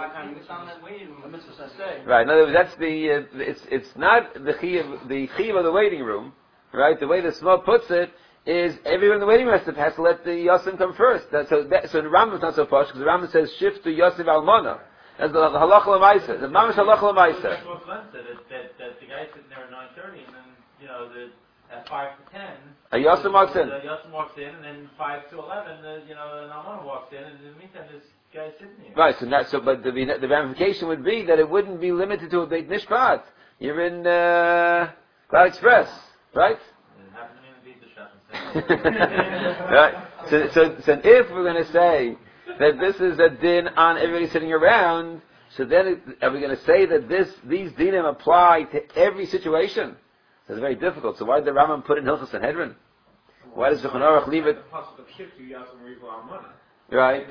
Right. In other words, that's the it's not the chiyuv of the waiting room, right? The way the Smo puts it is everyone in the waiting room has to let the Yosim come first. So the Rambam is not so posh because the Rambam says shift to Yosef Almana. That's the halacha l'maisa. The mamash halacha l'maisa. That's what Glenn said. That the guy sitting there at 9:30, and then at 5 to 10. A Yosim walks in. Yosim walks in, and then 5 to 11, an Almana walks in, and in the meantime, this guy's sitting here. Right. But the ramification would be that it wouldn't be limited to a Beit Mishpat. You're in Cloud Express, right? Right. So if we're going to say that this is a din on everybody sitting around, so then are we going to say that these dinim apply to every situation? That's very difficult. So why did the Rambam put in Hilchos Sanhedrin? Why does the Shulchan Aruch leave it? Right.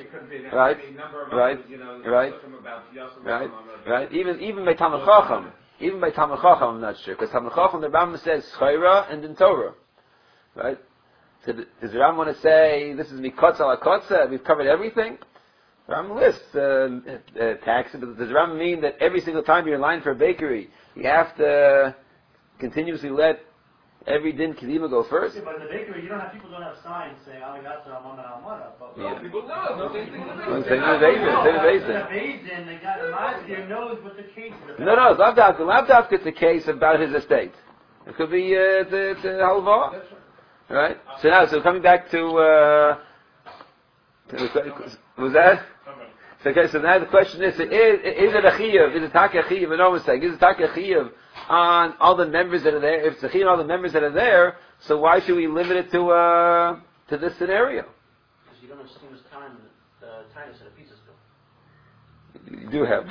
Right. Even by Talmid Chacham. Even by Talmid Chacham, I'm not sure. Because Talmid Chacham, the Rambam says Chayra and then Torah. Right? So does the Rambam want to say, this is Mikotza la Kotza, we've covered everything? The Rambam lists taxes, but does the Rambam mean that every single time you're in line for a bakery, you have to continuously let every din kedima go first? Yeah, but in the bakery, people don't have signs saying Aligatza Almana. No, people know. Same thing in the Same in the Basin, the guy the Maskir knows what the case is about. No, Lavdavka it's a case about his estate. It could be the halva. Right? So coming back to was that? So now the question is it a chiyuv? Is it taka chiyuv? No mistake. Is it taka chiyuv on all the members that are there? If it's a chiyuv on all the members that are there, so why should we limit it to this scenario? Because you don't have Steve's time Titus at a pizza store. You do have.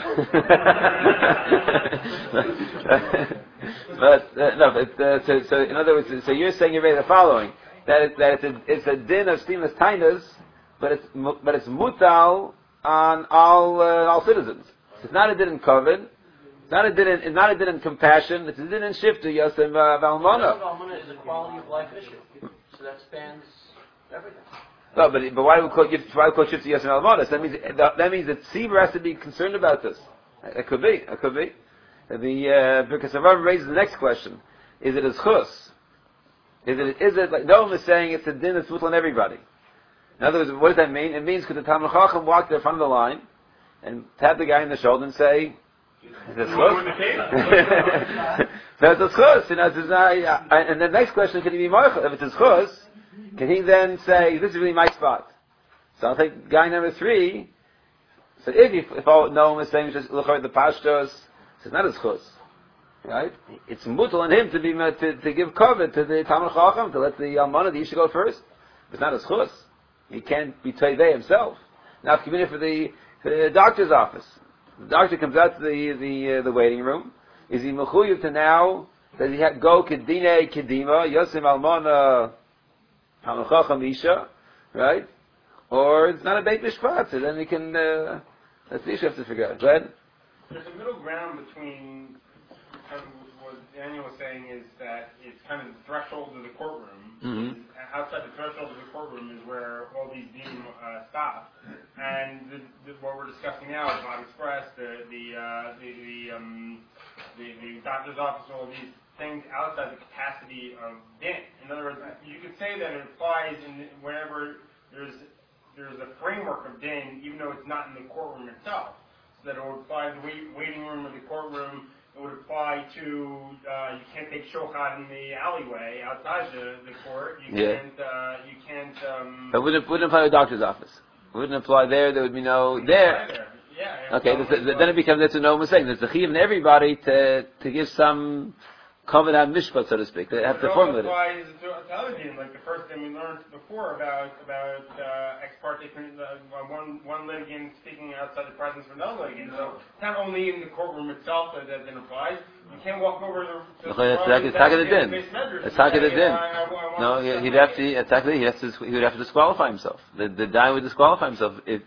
So in other words, so you're saying the following, that it's a din of Steve's Tainas, but it's mutal on all citizens. It's not a din in COVID. It's not a din in compassion. It's a din in shiftu Yosef Valmona. Valmona is a quality of life issue, so that spans everything. No, but why do we call Shifta Yosem Almanas? That means that Tzibur has to be concerned about this. It could be. Because Rav raises the next question: is it a chus? Is it like no one is saying it's a din that's mutal on everybody? In other words, what does that mean? It means could the Talmud Chacham walk to the front of the line and tap the guy in the shoulder and say, "Is it chus?" That's a chus. And the next question: can he be moichel? If it's a chus, can he then say, "This is really my spot"? So I'll take guy number 3. So if no one was saying just look at the pashtos, it's not his chus, right? It's mutal on him to give cover to the Talmud Chacham, to let the almana, the isha go first. It's not his chus. He can't be toivei himself. Now, if you for the doctor's office, the doctor comes out to the waiting room. Is he mechuyev to now? Does he go kedine kedima yosim almana Talmud Chacham isha, right? Or it's not a beit mishpat, so then he can. That's the issue you have to figure out. Go ahead. There's a middle ground between kind of what Daniel was saying is that it's kind of the threshold of the courtroom. Mm-hmm. Outside the threshold of the courtroom is where all these deem stop. And what we're discussing now is Bob Express, the doctor's office, all these things outside the capacity of din. In other words, you could say that it applies whenever there's a framework of din, even though it's not in the courtroom itself. So that it would apply to the waiting room of the courtroom. It would apply to you can't take shochat in the alleyway outside the court. You can't. But wouldn't apply to the doctor's office. Wouldn't apply there. There would be no there. Yeah. Okay. Then it becomes that's a no mistake. There's a chiyuv in everybody to give some covenant mishpat, so to speak. They have to formulate it. Applies to other things, like the first thing we learned before about ex parte, one litigant speaking outside the presence of another litigant. So it's not only in the courtroom itself that then applies. You can't walk over to the din. It's the din. No, he would have to disqualify himself. The guy would disqualify himself if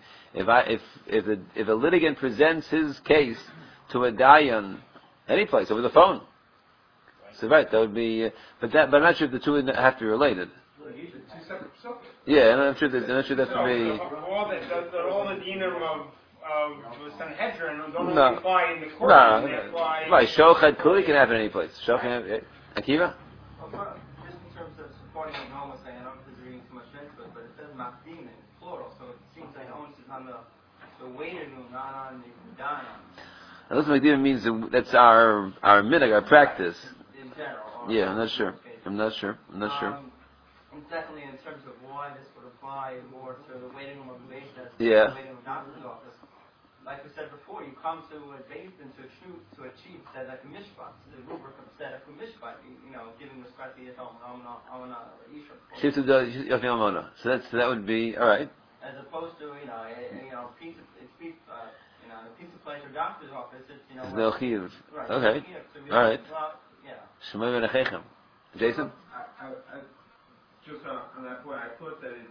a litigant presents his case to a dayan any place over the phone. So right, that would be, but I'm not sure if the two have to be related. Yeah, and I'm not sure that to be. All the dinam of Sanhedrin don't only apply in the court. Right, shochet clearly can happen any place. Shochet, Akiva. Just in terms of supporting what Noam was saying, I don't know if he's reading too much into it, but it says makdim in plural, so it seems like the onus is on the waiting room, not on the dayan. Now, this makdim means that's our minhag, our practice. Yeah, I'm not sure. And secondly, in terms of why this would apply more to the waiting room of the base than the waiting room of the doctor's office, like we said before, you come to a base and to achieve tzedek mishpat, the rubric of tzedek mishpat, giving respect to Yisrael Isha. So that would be all right. As opposed to a piece of place or doctor's office, it's There's no chiyuv. Right. Okay. So all right. Shemay v'nechechem. Jason? Just on that point, I thought that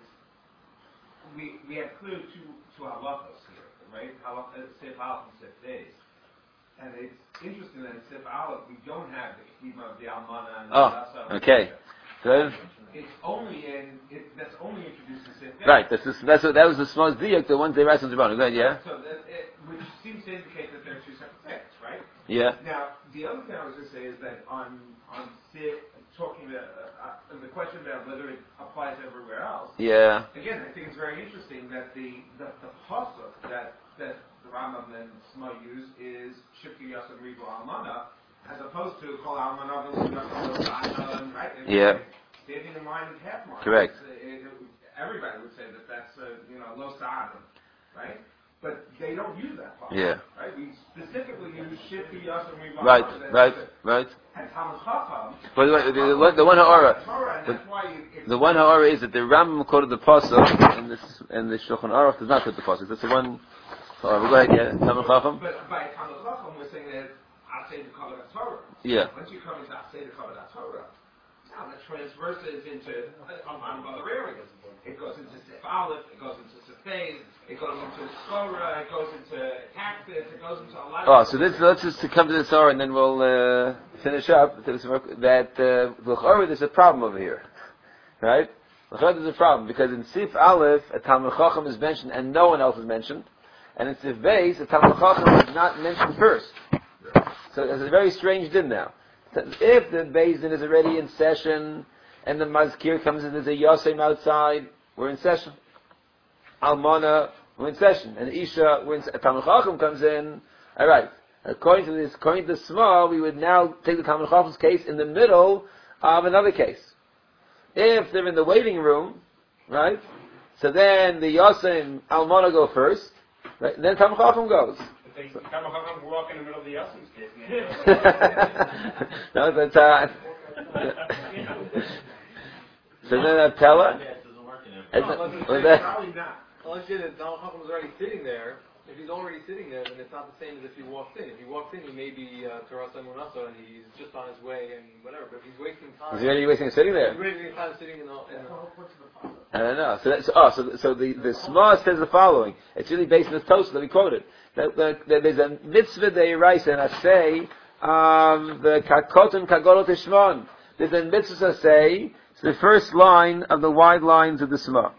we have clearly two halachas here, right? Sif Aleph and Sif Days. And it's interesting that in Sif Aleph we don't have the chiyuv of the almana and the Asa. Okay. Good. It's only that's only introduced in Sif Days. Right. That was the smallest diuk, the ones they write on the bottom. Go ahead, yeah? So which seems to indicate that there are two separate things, right? Yeah. Now, the other thing I was going to say is that on Sif, talking about the question about whether it applies everywhere else. Yeah. Again, I think it's very interesting that the pasuk that the Rambam and Shema use is Shifti Yasam Ribu Almana, as opposed to Kol Almana V'Ludach, right? Yeah. Standing in line with half mark. Correct. Everybody would say that that's Lo Sa'adim, right? But they don't use that pasuk. Yeah. Right? We specifically use Shifti Yasam Ribu Right. And Talmud Chacham. By the way, the one ha'ara. The one ha'ara is that the Rambam quoted the pasuk, and the Shulchan Aruch does not quote the pasuk. That's the one. Go ahead, yeah. Talmud Chacham. But by Talmud Chacham, we're saying that Asay the Kavod Torah. Yeah. Once you come into Asay the Kavod Torah, now that transverses into among other areas. It goes into Sif Aleph, it goes into Sif Beis, it goes into Sora, it goes into Taxis, it goes into a lot of... So let's just come to the Sora and then we'll finish up. That there's a problem over here. Right? There's a problem, because in Sif Aleph, a Talmud Chacham is mentioned and no one else is mentioned, and in Sif Beis, a Talmud Chacham is not mentioned first. So it's a very strange din now. If the Beis Din is already in session, and the Mazkir comes in, there's a Yosem outside, we're in session. Almana, we're in session. And Isha, a Talmud Chacham comes in, alright. According to the Sma, we would now take the Talmud Chacham's case in the middle of another case. If they're in the waiting room, right, so then the Yosem Almana go first, right, and then Talmud Chacham goes. Talmud Chacham walk in the middle of the Yosem's case. No, that's so then Pella. Probably not. Unless the Talmud Chacham is already sitting there. If he's already sitting there, then it's not the same as if he walks in. If he walks in, he may be Torah Munasa and he's just on his way and whatever. But if he's wasting time, he's already wasting sitting there. He's wasting time sitting in the I don't know. So the Sma says the following. It's really based on this Tosafos that we quoted. That there's a mitzvah deiraisa and I say the kakoton kagolot tishmon. There's a mitzvah say. It's the first line of the wide lines of the Sma.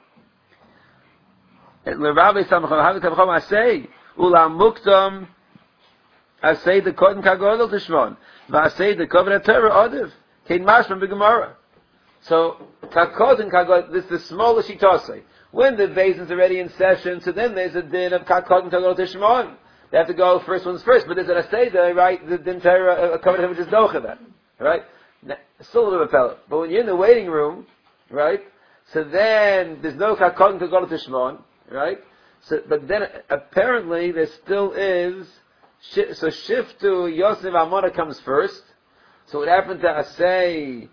L'Rabbi Samachon Havik I say Ulam Muktam I say the Koden Kagolot Tishmon V'asei the Koven Torah Odiv Kein Mashman B'Gemara. So Kakoden Kagolot, this is the smallest Shitosei. When the Beis is already in session, so then there's a din of Kakoden Kagolot Tishmon. They have to go first ones first, but there's an Aseda, right? The din Torah Koven which is Docha that, right? Still a little bit of pellet. But when you're in the waiting room, right? So then there's no Kakoden Kagolot Tishmon. Right? So, but then apparently there still is, so Shiftu Yosef Amona comes first. So what happens to Asay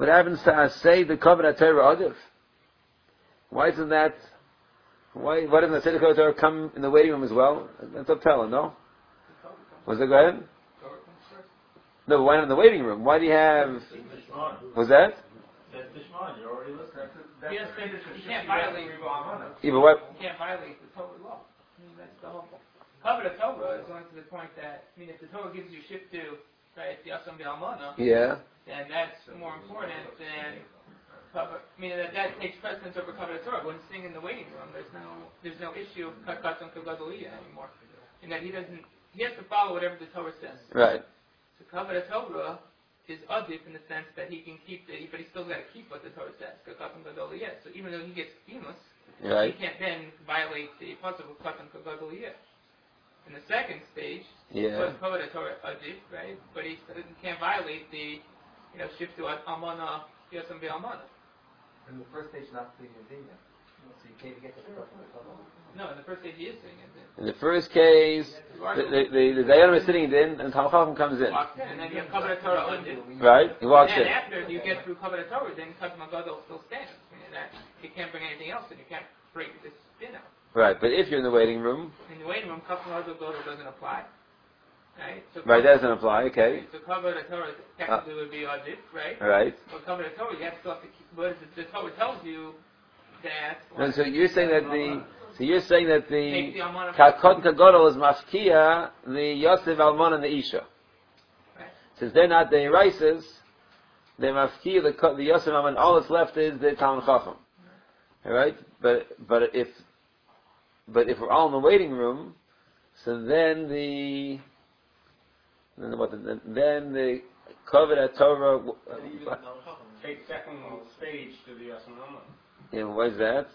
the Koven Torah Odiv? Why doesn't Asay the Koven Torah come in the waiting room as well? That's a tell, no? Was that go ahead? No, but why not in the waiting room? Why do you have, was that? You're already listening. You can't violate Even what? You can't violate the Torah law. I mean, that's the whole point. Cover the Torah is only to the point that, I mean, if the Torah gives you Shiftu, right, the Yasam B'Almana, yeah, then that's more important than cover. I mean, that takes precedence over cover the Torah. When sitting in the waiting room, there's no issue of Katzon Kagadoliya anymore. In that he has to follow whatever the Torah says. right. So cover the Torah is adif in the sense that he can keep but he's still got to keep what the Torah says. So even though he gets famous, right, he can't then violate the pasuk of Katan Kagadoliyah. In the second stage, cover the Torah adif, right? But he can't violate the, shiftu amana yosem ve'almana. In the first stage, not singing Zina. So you can't get the No, in the first stage he is singing. In the first case, the Dayanim is sitting in, and Talmud Chacham comes in. And then you have cover the Torah adif. Right, he walks in. And after you get through cover the Torah, then Katan Kagadol still stands. You can't bring anything else, and you can't break this spin out. Right, but if you're in the waiting room, Katan Kagadol doesn't apply. Right? So right, that doesn't apply, okay. So cover the Torah technically would be adif, right? Right. But cover the Torah, you have to keep, but the Torah tells you that. And so you're saying that the Kakot Kagodol is mafkia the Yosef Almon and the Isha. Right. Since they're not the Eraises, they're mafkia the Yosef Almon. All that's left is the Talmud Chacham. All right, but if we're all in the waiting room, so then the Kovet Torah Take second stage to the Yosem Almon. Yeah, why is that?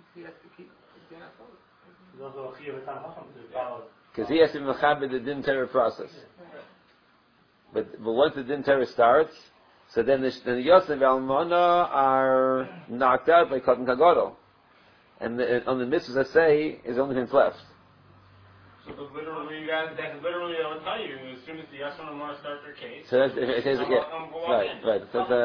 Because he has to be mechaber the din terror process. But once the din terror starts, so then the Yosef and Almana are knocked out by Katan Kagodol. And on the mitzvahs I say, is only things left. So literally, that's literally I will tell you, as soon as the Yosef and Almana start their case, so that's, it says, right.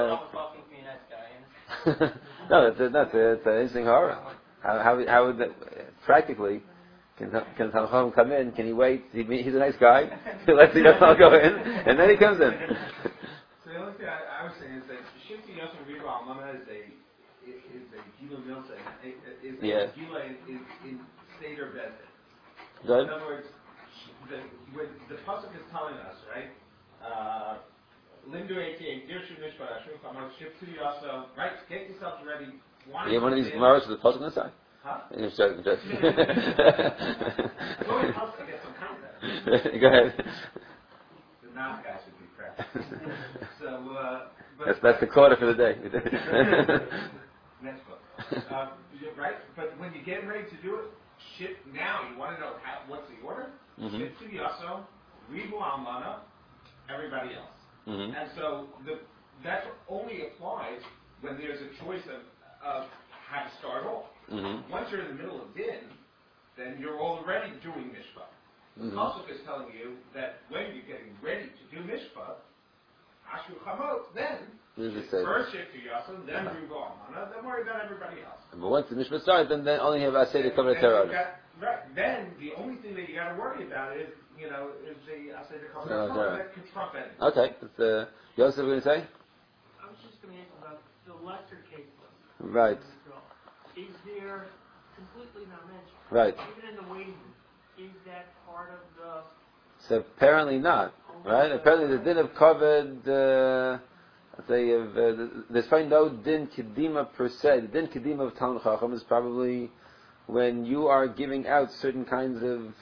No, it's an interesting horror. How would that, practically, can Talmud come in? Can he wait? He's a nice guy. Let's see I'll go in, and then he comes in. So the only thing I was saying is that Shifti Yosef Riva Almana is a Gila Milsa. Gila in Seder Bezin. Good. In other words, the pasuk is telling us, right? Lindu 88, Dirshu Mishpah, Ashur Kamar, Shifti Yosef, right? Get yourselves ready wanting You have one of to these live- Gemaras with the pasuk on the side? Huh? I'm joking. It's always helps to get some context. Go ahead. The math guy should be practicing. So, but That's the quarter for the day. next book. Right? But when you're getting ready to do it, ship now. You want to know what's the order? Mm-hmm. Ship to Yaso, Ribu Almana, everybody else. Mm-hmm. And so that only applies when there's a choice of how to start off. Mm-hmm. Once you're in the middle of din, then you're already doing mishpah. The Mm-hmm. pasuk is telling you that when you're getting ready to do mishpah, Ashu Chamot, then first ship to Yasu, then Ribu Almana, then worry about everybody else. But once the Mishpah starts, then only have Asay to cover the Torah. Right. Then the only thing that you got to worry about is the Asay to cover the Torah. Torah that can trump anything. Okay. That's, Yosef, going to say? I was just going to ask about the lesser cases. Right. Is there completely not mentioned? Right. Even in the waiting room, is that part of the... So apparently not. Right? Apparently the din of covered, there's probably no din kedima per se. The din kedima of Talmud Chacham is probably when you are giving out certain kinds of,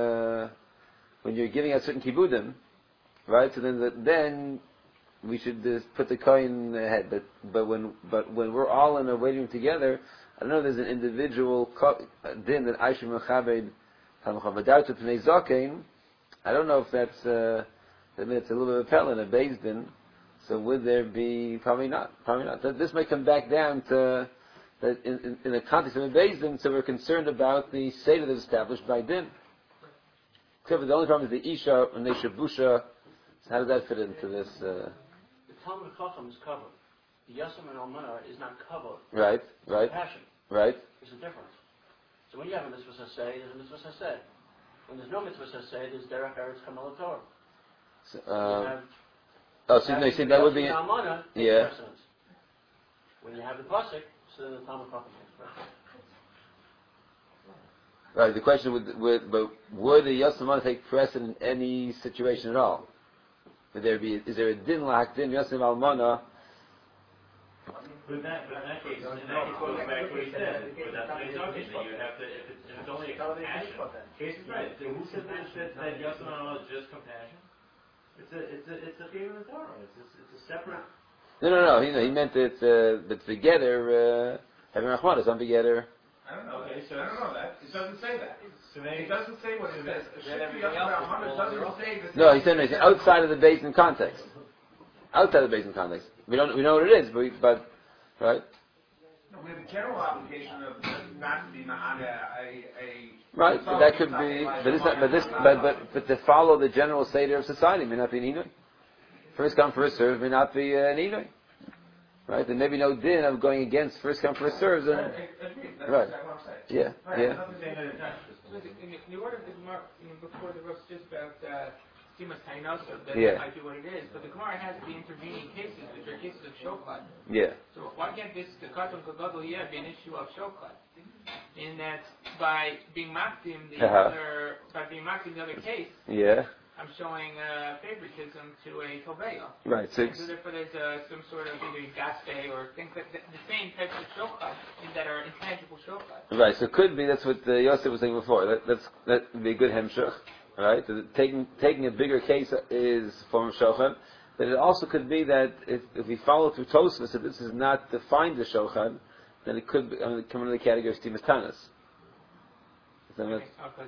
when you're giving out certain kibudim, right? So then we should just put the coin ahead. But when we're all in a waiting room together, I don't know if there's an individual din that I should mechabed Talmud Chacham. Without the Pnei Zakein, I don't know if that's a little bit of a pell in a beis din. So would there be? Probably not. This may come back down to that in the context of a beis din. So we're concerned about the seder that's established by din. Except for the only problem is the isha and the shabusha. So how does that fit into this? The Talmud Chacham is covered. The Yasam and Almana is not covered. Right. Passion. Right. There's a difference. So when you have a mitzvah saseh, there's a mitzvah saseh. When there's no mitzvah saseh, there's derech eretz kamal Torah. So, You see, that would be Almana takes precedence. When you have the pasuk, so then the Talmud Chacham takes precedence. right. The question would the Yasam take precedent in any situation at all? Is there a din lach din Yasam Almana? But in that case, goes back to what he said. But that's what he's talking about. You have to, if it's only a compassion. Right. So who said that Yasam Almana is just compassion? It's a thing of the Torah. It's a separate. No. He meant it's together. Having Rahman is on together. I don't know. Okay, so I don't know that. It doesn't say that. So maybe It doesn't say what it says. It doesn't say that. No, he's saying it's outside of the basin context. Outside of the basin context. We know what it is, but right. No, we have a general obligation of not to be on a Right, but that could be, but to follow the general seder of society may not be an Inui. First come, first serve may not be an Inui. Right, there may be no din of going against first come, first serves. Agreed. That's Right. exactly what I'm saying. Yeah, Right. yeah. Nothing saying that it's not. The order of the Gemara before the Rosh just about Simas Tainosa, that might be what it is, but the Gemara has the intervening cases, which are cases of shoklat. Yeah. So why can't the Katon Kagadol here be an issue of shoklat? In that by being makdim the other case, I'm showing favoritism to a Tobeya. Right. So therefore there's some sort of either gaspe or things that the same types of shoklat that are intangible shoklat. Right. So it could be that's what Yosef was saying before. That would be a good hemshach. Right. So taking a bigger case is a form of shochan. But it also could be that if we follow through Tosfos that this is not defined as shochan, then it could come under the category of stimas tanas. Right.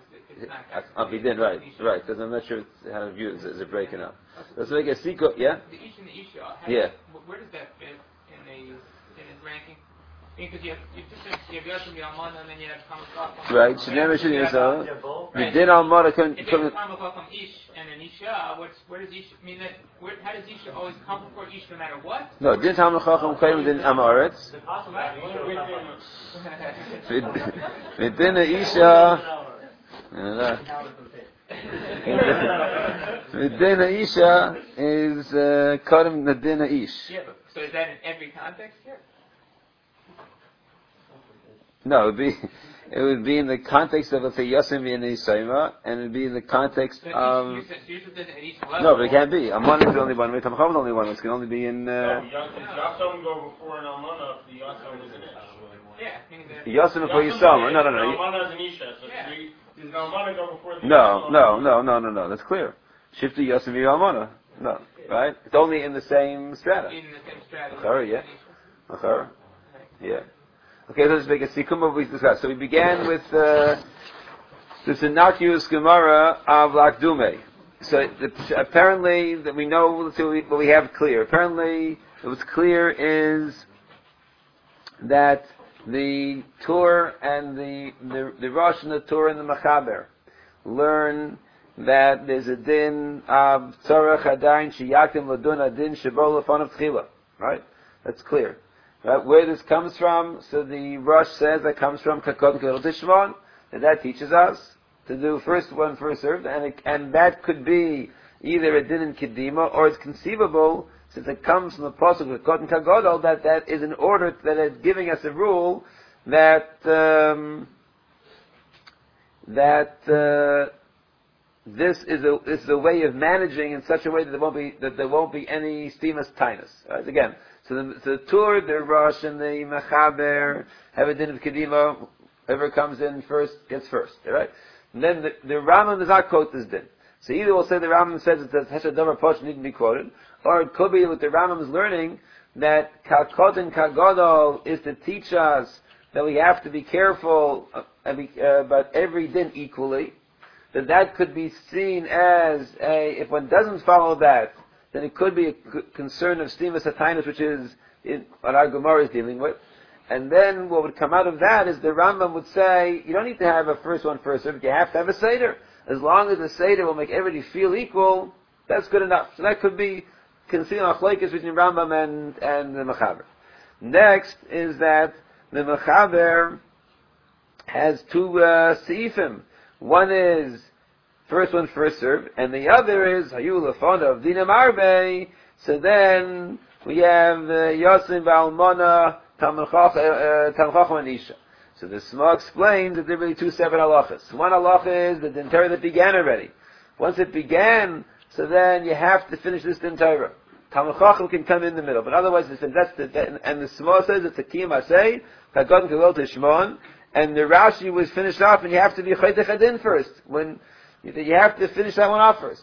Because I'm not sure how to view it as a breaking up. Let's make a sequel. Yeah. The Ish and the Isha. Where does that fit in his ranking? Because you have Yosef the Almana and then you have Talmud Chacham. Right. Shnei Meshul Yisrael. The din Almana can. If you have Talmud Chacham Ish and an Isha, where does Ish? I mean, how does Isha always come before Ish no matter what? No, din Talmud Chacham came din Amaretz. Din Isha. Din Isha is Kadam the din Ish. Yeah, so is that in every context here? No, it would be in the context of, let's say, Yasim and Yisayma, and it would be in the context of... No, but it can't be. Amman is the only one. Tamacham is the only one. It can only be in... Yasom go before an Almana if the Yasom is in it. Yeah, meaning the Yosem before Yisam. No. Almana is an Isha, so does the Almana go before the No. That's clear. Shiftu Yosem Almana. No, right? It's only in the same strata. In the same strata. Achara. Yeah. Okay, let's make a sikkum of what we discussed. So we began with this innocuous Gemara of Lakdume. So apparently, that we know what we have clear. Apparently, what's clear is that the Tur and the Rosh and the Tur and the Machaber learn that there's a din of Tzorach Adayin Shiyakim Ladun Adin Shebo Lefanav Tchila. Right? That's clear. Right? Where this comes from, so the Rosh says that comes from Kakot Kedol Tishmon, and that teaches us to do first one, first served, and that could be either a din in Kedima, or it's conceivable, since it comes from the pasuk with Kakot Kagodol, that is in order, that is giving us a rule that this is a way of managing in such a way that there won't be any steamus tinus. Right? Again, so the Tur, the Rosh, and the Mechaber have a din of Kedima. Whoever comes in first gets first. Right? And then the Rambam does not quote this din. So either we'll say the Rambam says it says Hesed Davar Posh need to be quoted, or it could be what the Rambam is learning, that Kakot and Kagodol is to teach us that we have to be careful about every din equally. That could be seen as if one doesn't follow that, then it could be a concern of steamus hatinus, which is what our Gemara is dealing with. And then what would come out of that is the Rambam would say, you don't need to have a first one, first served, you have to have a Seder. As long as the Seder will make everybody feel equal, that's good enough. So that could be concealed achlokes between Rambam and the Mechaber. Next is that the Mechaber has two seifim. One is first one, first served, and the other is Hayu Lefana of Dinam Arbe. So then we have Yosim V'Almana Talmud Chacham and Isha. So the Sma explains that there are really two separate halachas. One halacha is the Din Torah that began already. Once it began, so then you have to finish this Din Torah. Talmud Chacham can come in the middle, but otherwise, and the Sma says it's a Kiyam Asay, Kagon Kavol Tishmon, and the Rashi was finished off, and you have to be Chaytech Adin first. When you have to finish that one off first.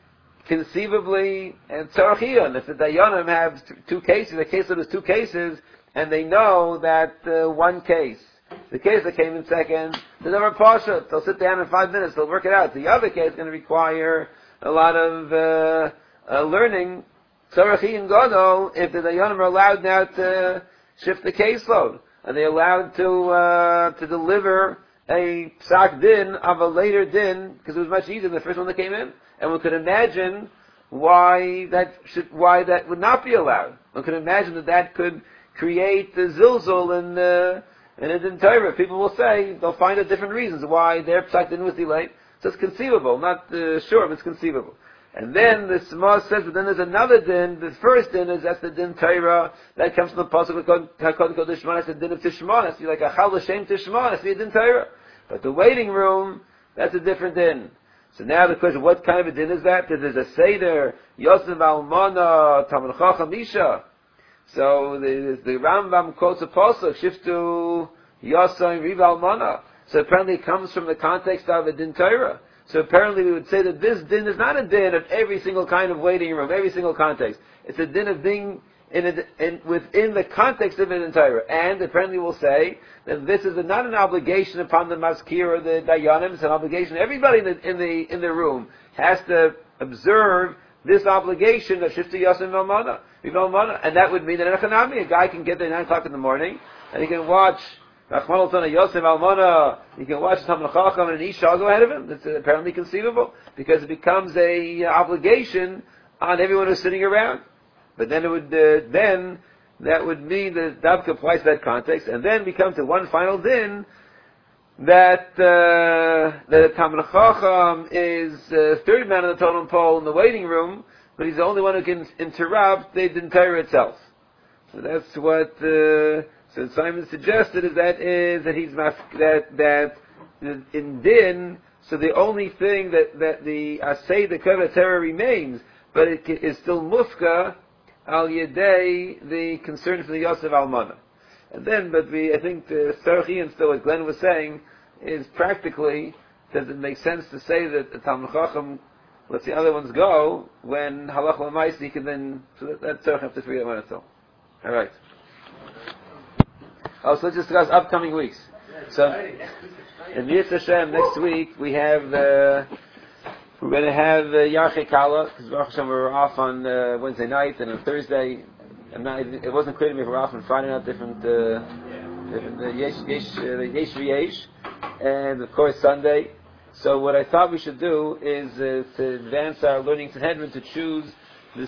Conceivably, and Tzarachion, if the Dayanim have two cases, the case that there's two cases, and they know that one case, the case that came in second, they'll never pasha. They'll sit down in 5 minutes, they'll work it out. The other case is going to require a lot of learning. Tzarachion Godol, if the Dayanim are allowed now to shift the caseload. Are they allowed to deliver a psak din of a later din, because it was much easier than the first one that came in? And one could imagine why that would not be allowed. One could imagine that could create the zilzul in a din Torah. People will say, they'll find out different reasons why their psak din was delayed. So it's conceivable, not sure, but it's conceivable. And then the Sma says, but then there's another din. The first din is that's the din Torah that comes from the pasuk of Hakod Kol Tishmon. That's the din of Tishmon. That's like a Chal L'Shem Tishmon. That's the din Torah. But the waiting room, that's a different din. So now the question, what kind of a din is that? There's a Seder, Yosef Almana, Talmud Chacham Isha. So the Rambam quotes a pasuk, Shiftu Yosef Riv Almana. So apparently it comes from the context of a din Torah. So apparently we would say that this din is not a din of every single kind of waiting room, every single context. It's a din of being within the context of an entire. And apparently we'll say that this is not an obligation upon the maskir or the dayanim. It's an obligation. Everybody in the room has to observe this obligation of shifti yasim v'almana, and that would mean that in a guy can get there at 9 o'clock in the morning and he can watch. You can watch Talmud Chacham and an Isha go ahead of him. That's apparently conceivable because it becomes a obligation on everyone who's sitting around. But then that would mean that Davka applies to that context, and then we come to one final din that Talmud Chacham is third man on the totem pole in the waiting room, but he's the only one who can interrupt the din Torah itself. So that's what. So Simon suggested is that he's that in din. So the only thing that the asay the Kaveh Torah remains, but it is still mufka al yedei the concern for the Yosef Almana. And then, I think the Sarchi and still what Glenn was saying is practically, does it make sense to say that the Talmud Chacham lets the other ones go when Halach L'Mais he can then, so that's Sarchi have to figure out itself. Alright. So let's discuss upcoming weeks. So, in Yitz Hashem, next week we have we're going to have Yarchei Kala, because Baruch Hashem we're off on Wednesday night and on Thursday. It wasn't clear to me if we're off on Friday night, different Yesh V'Yesh, and of course Sunday. So what I thought we should do is to advance our learning Sanhedrin to choose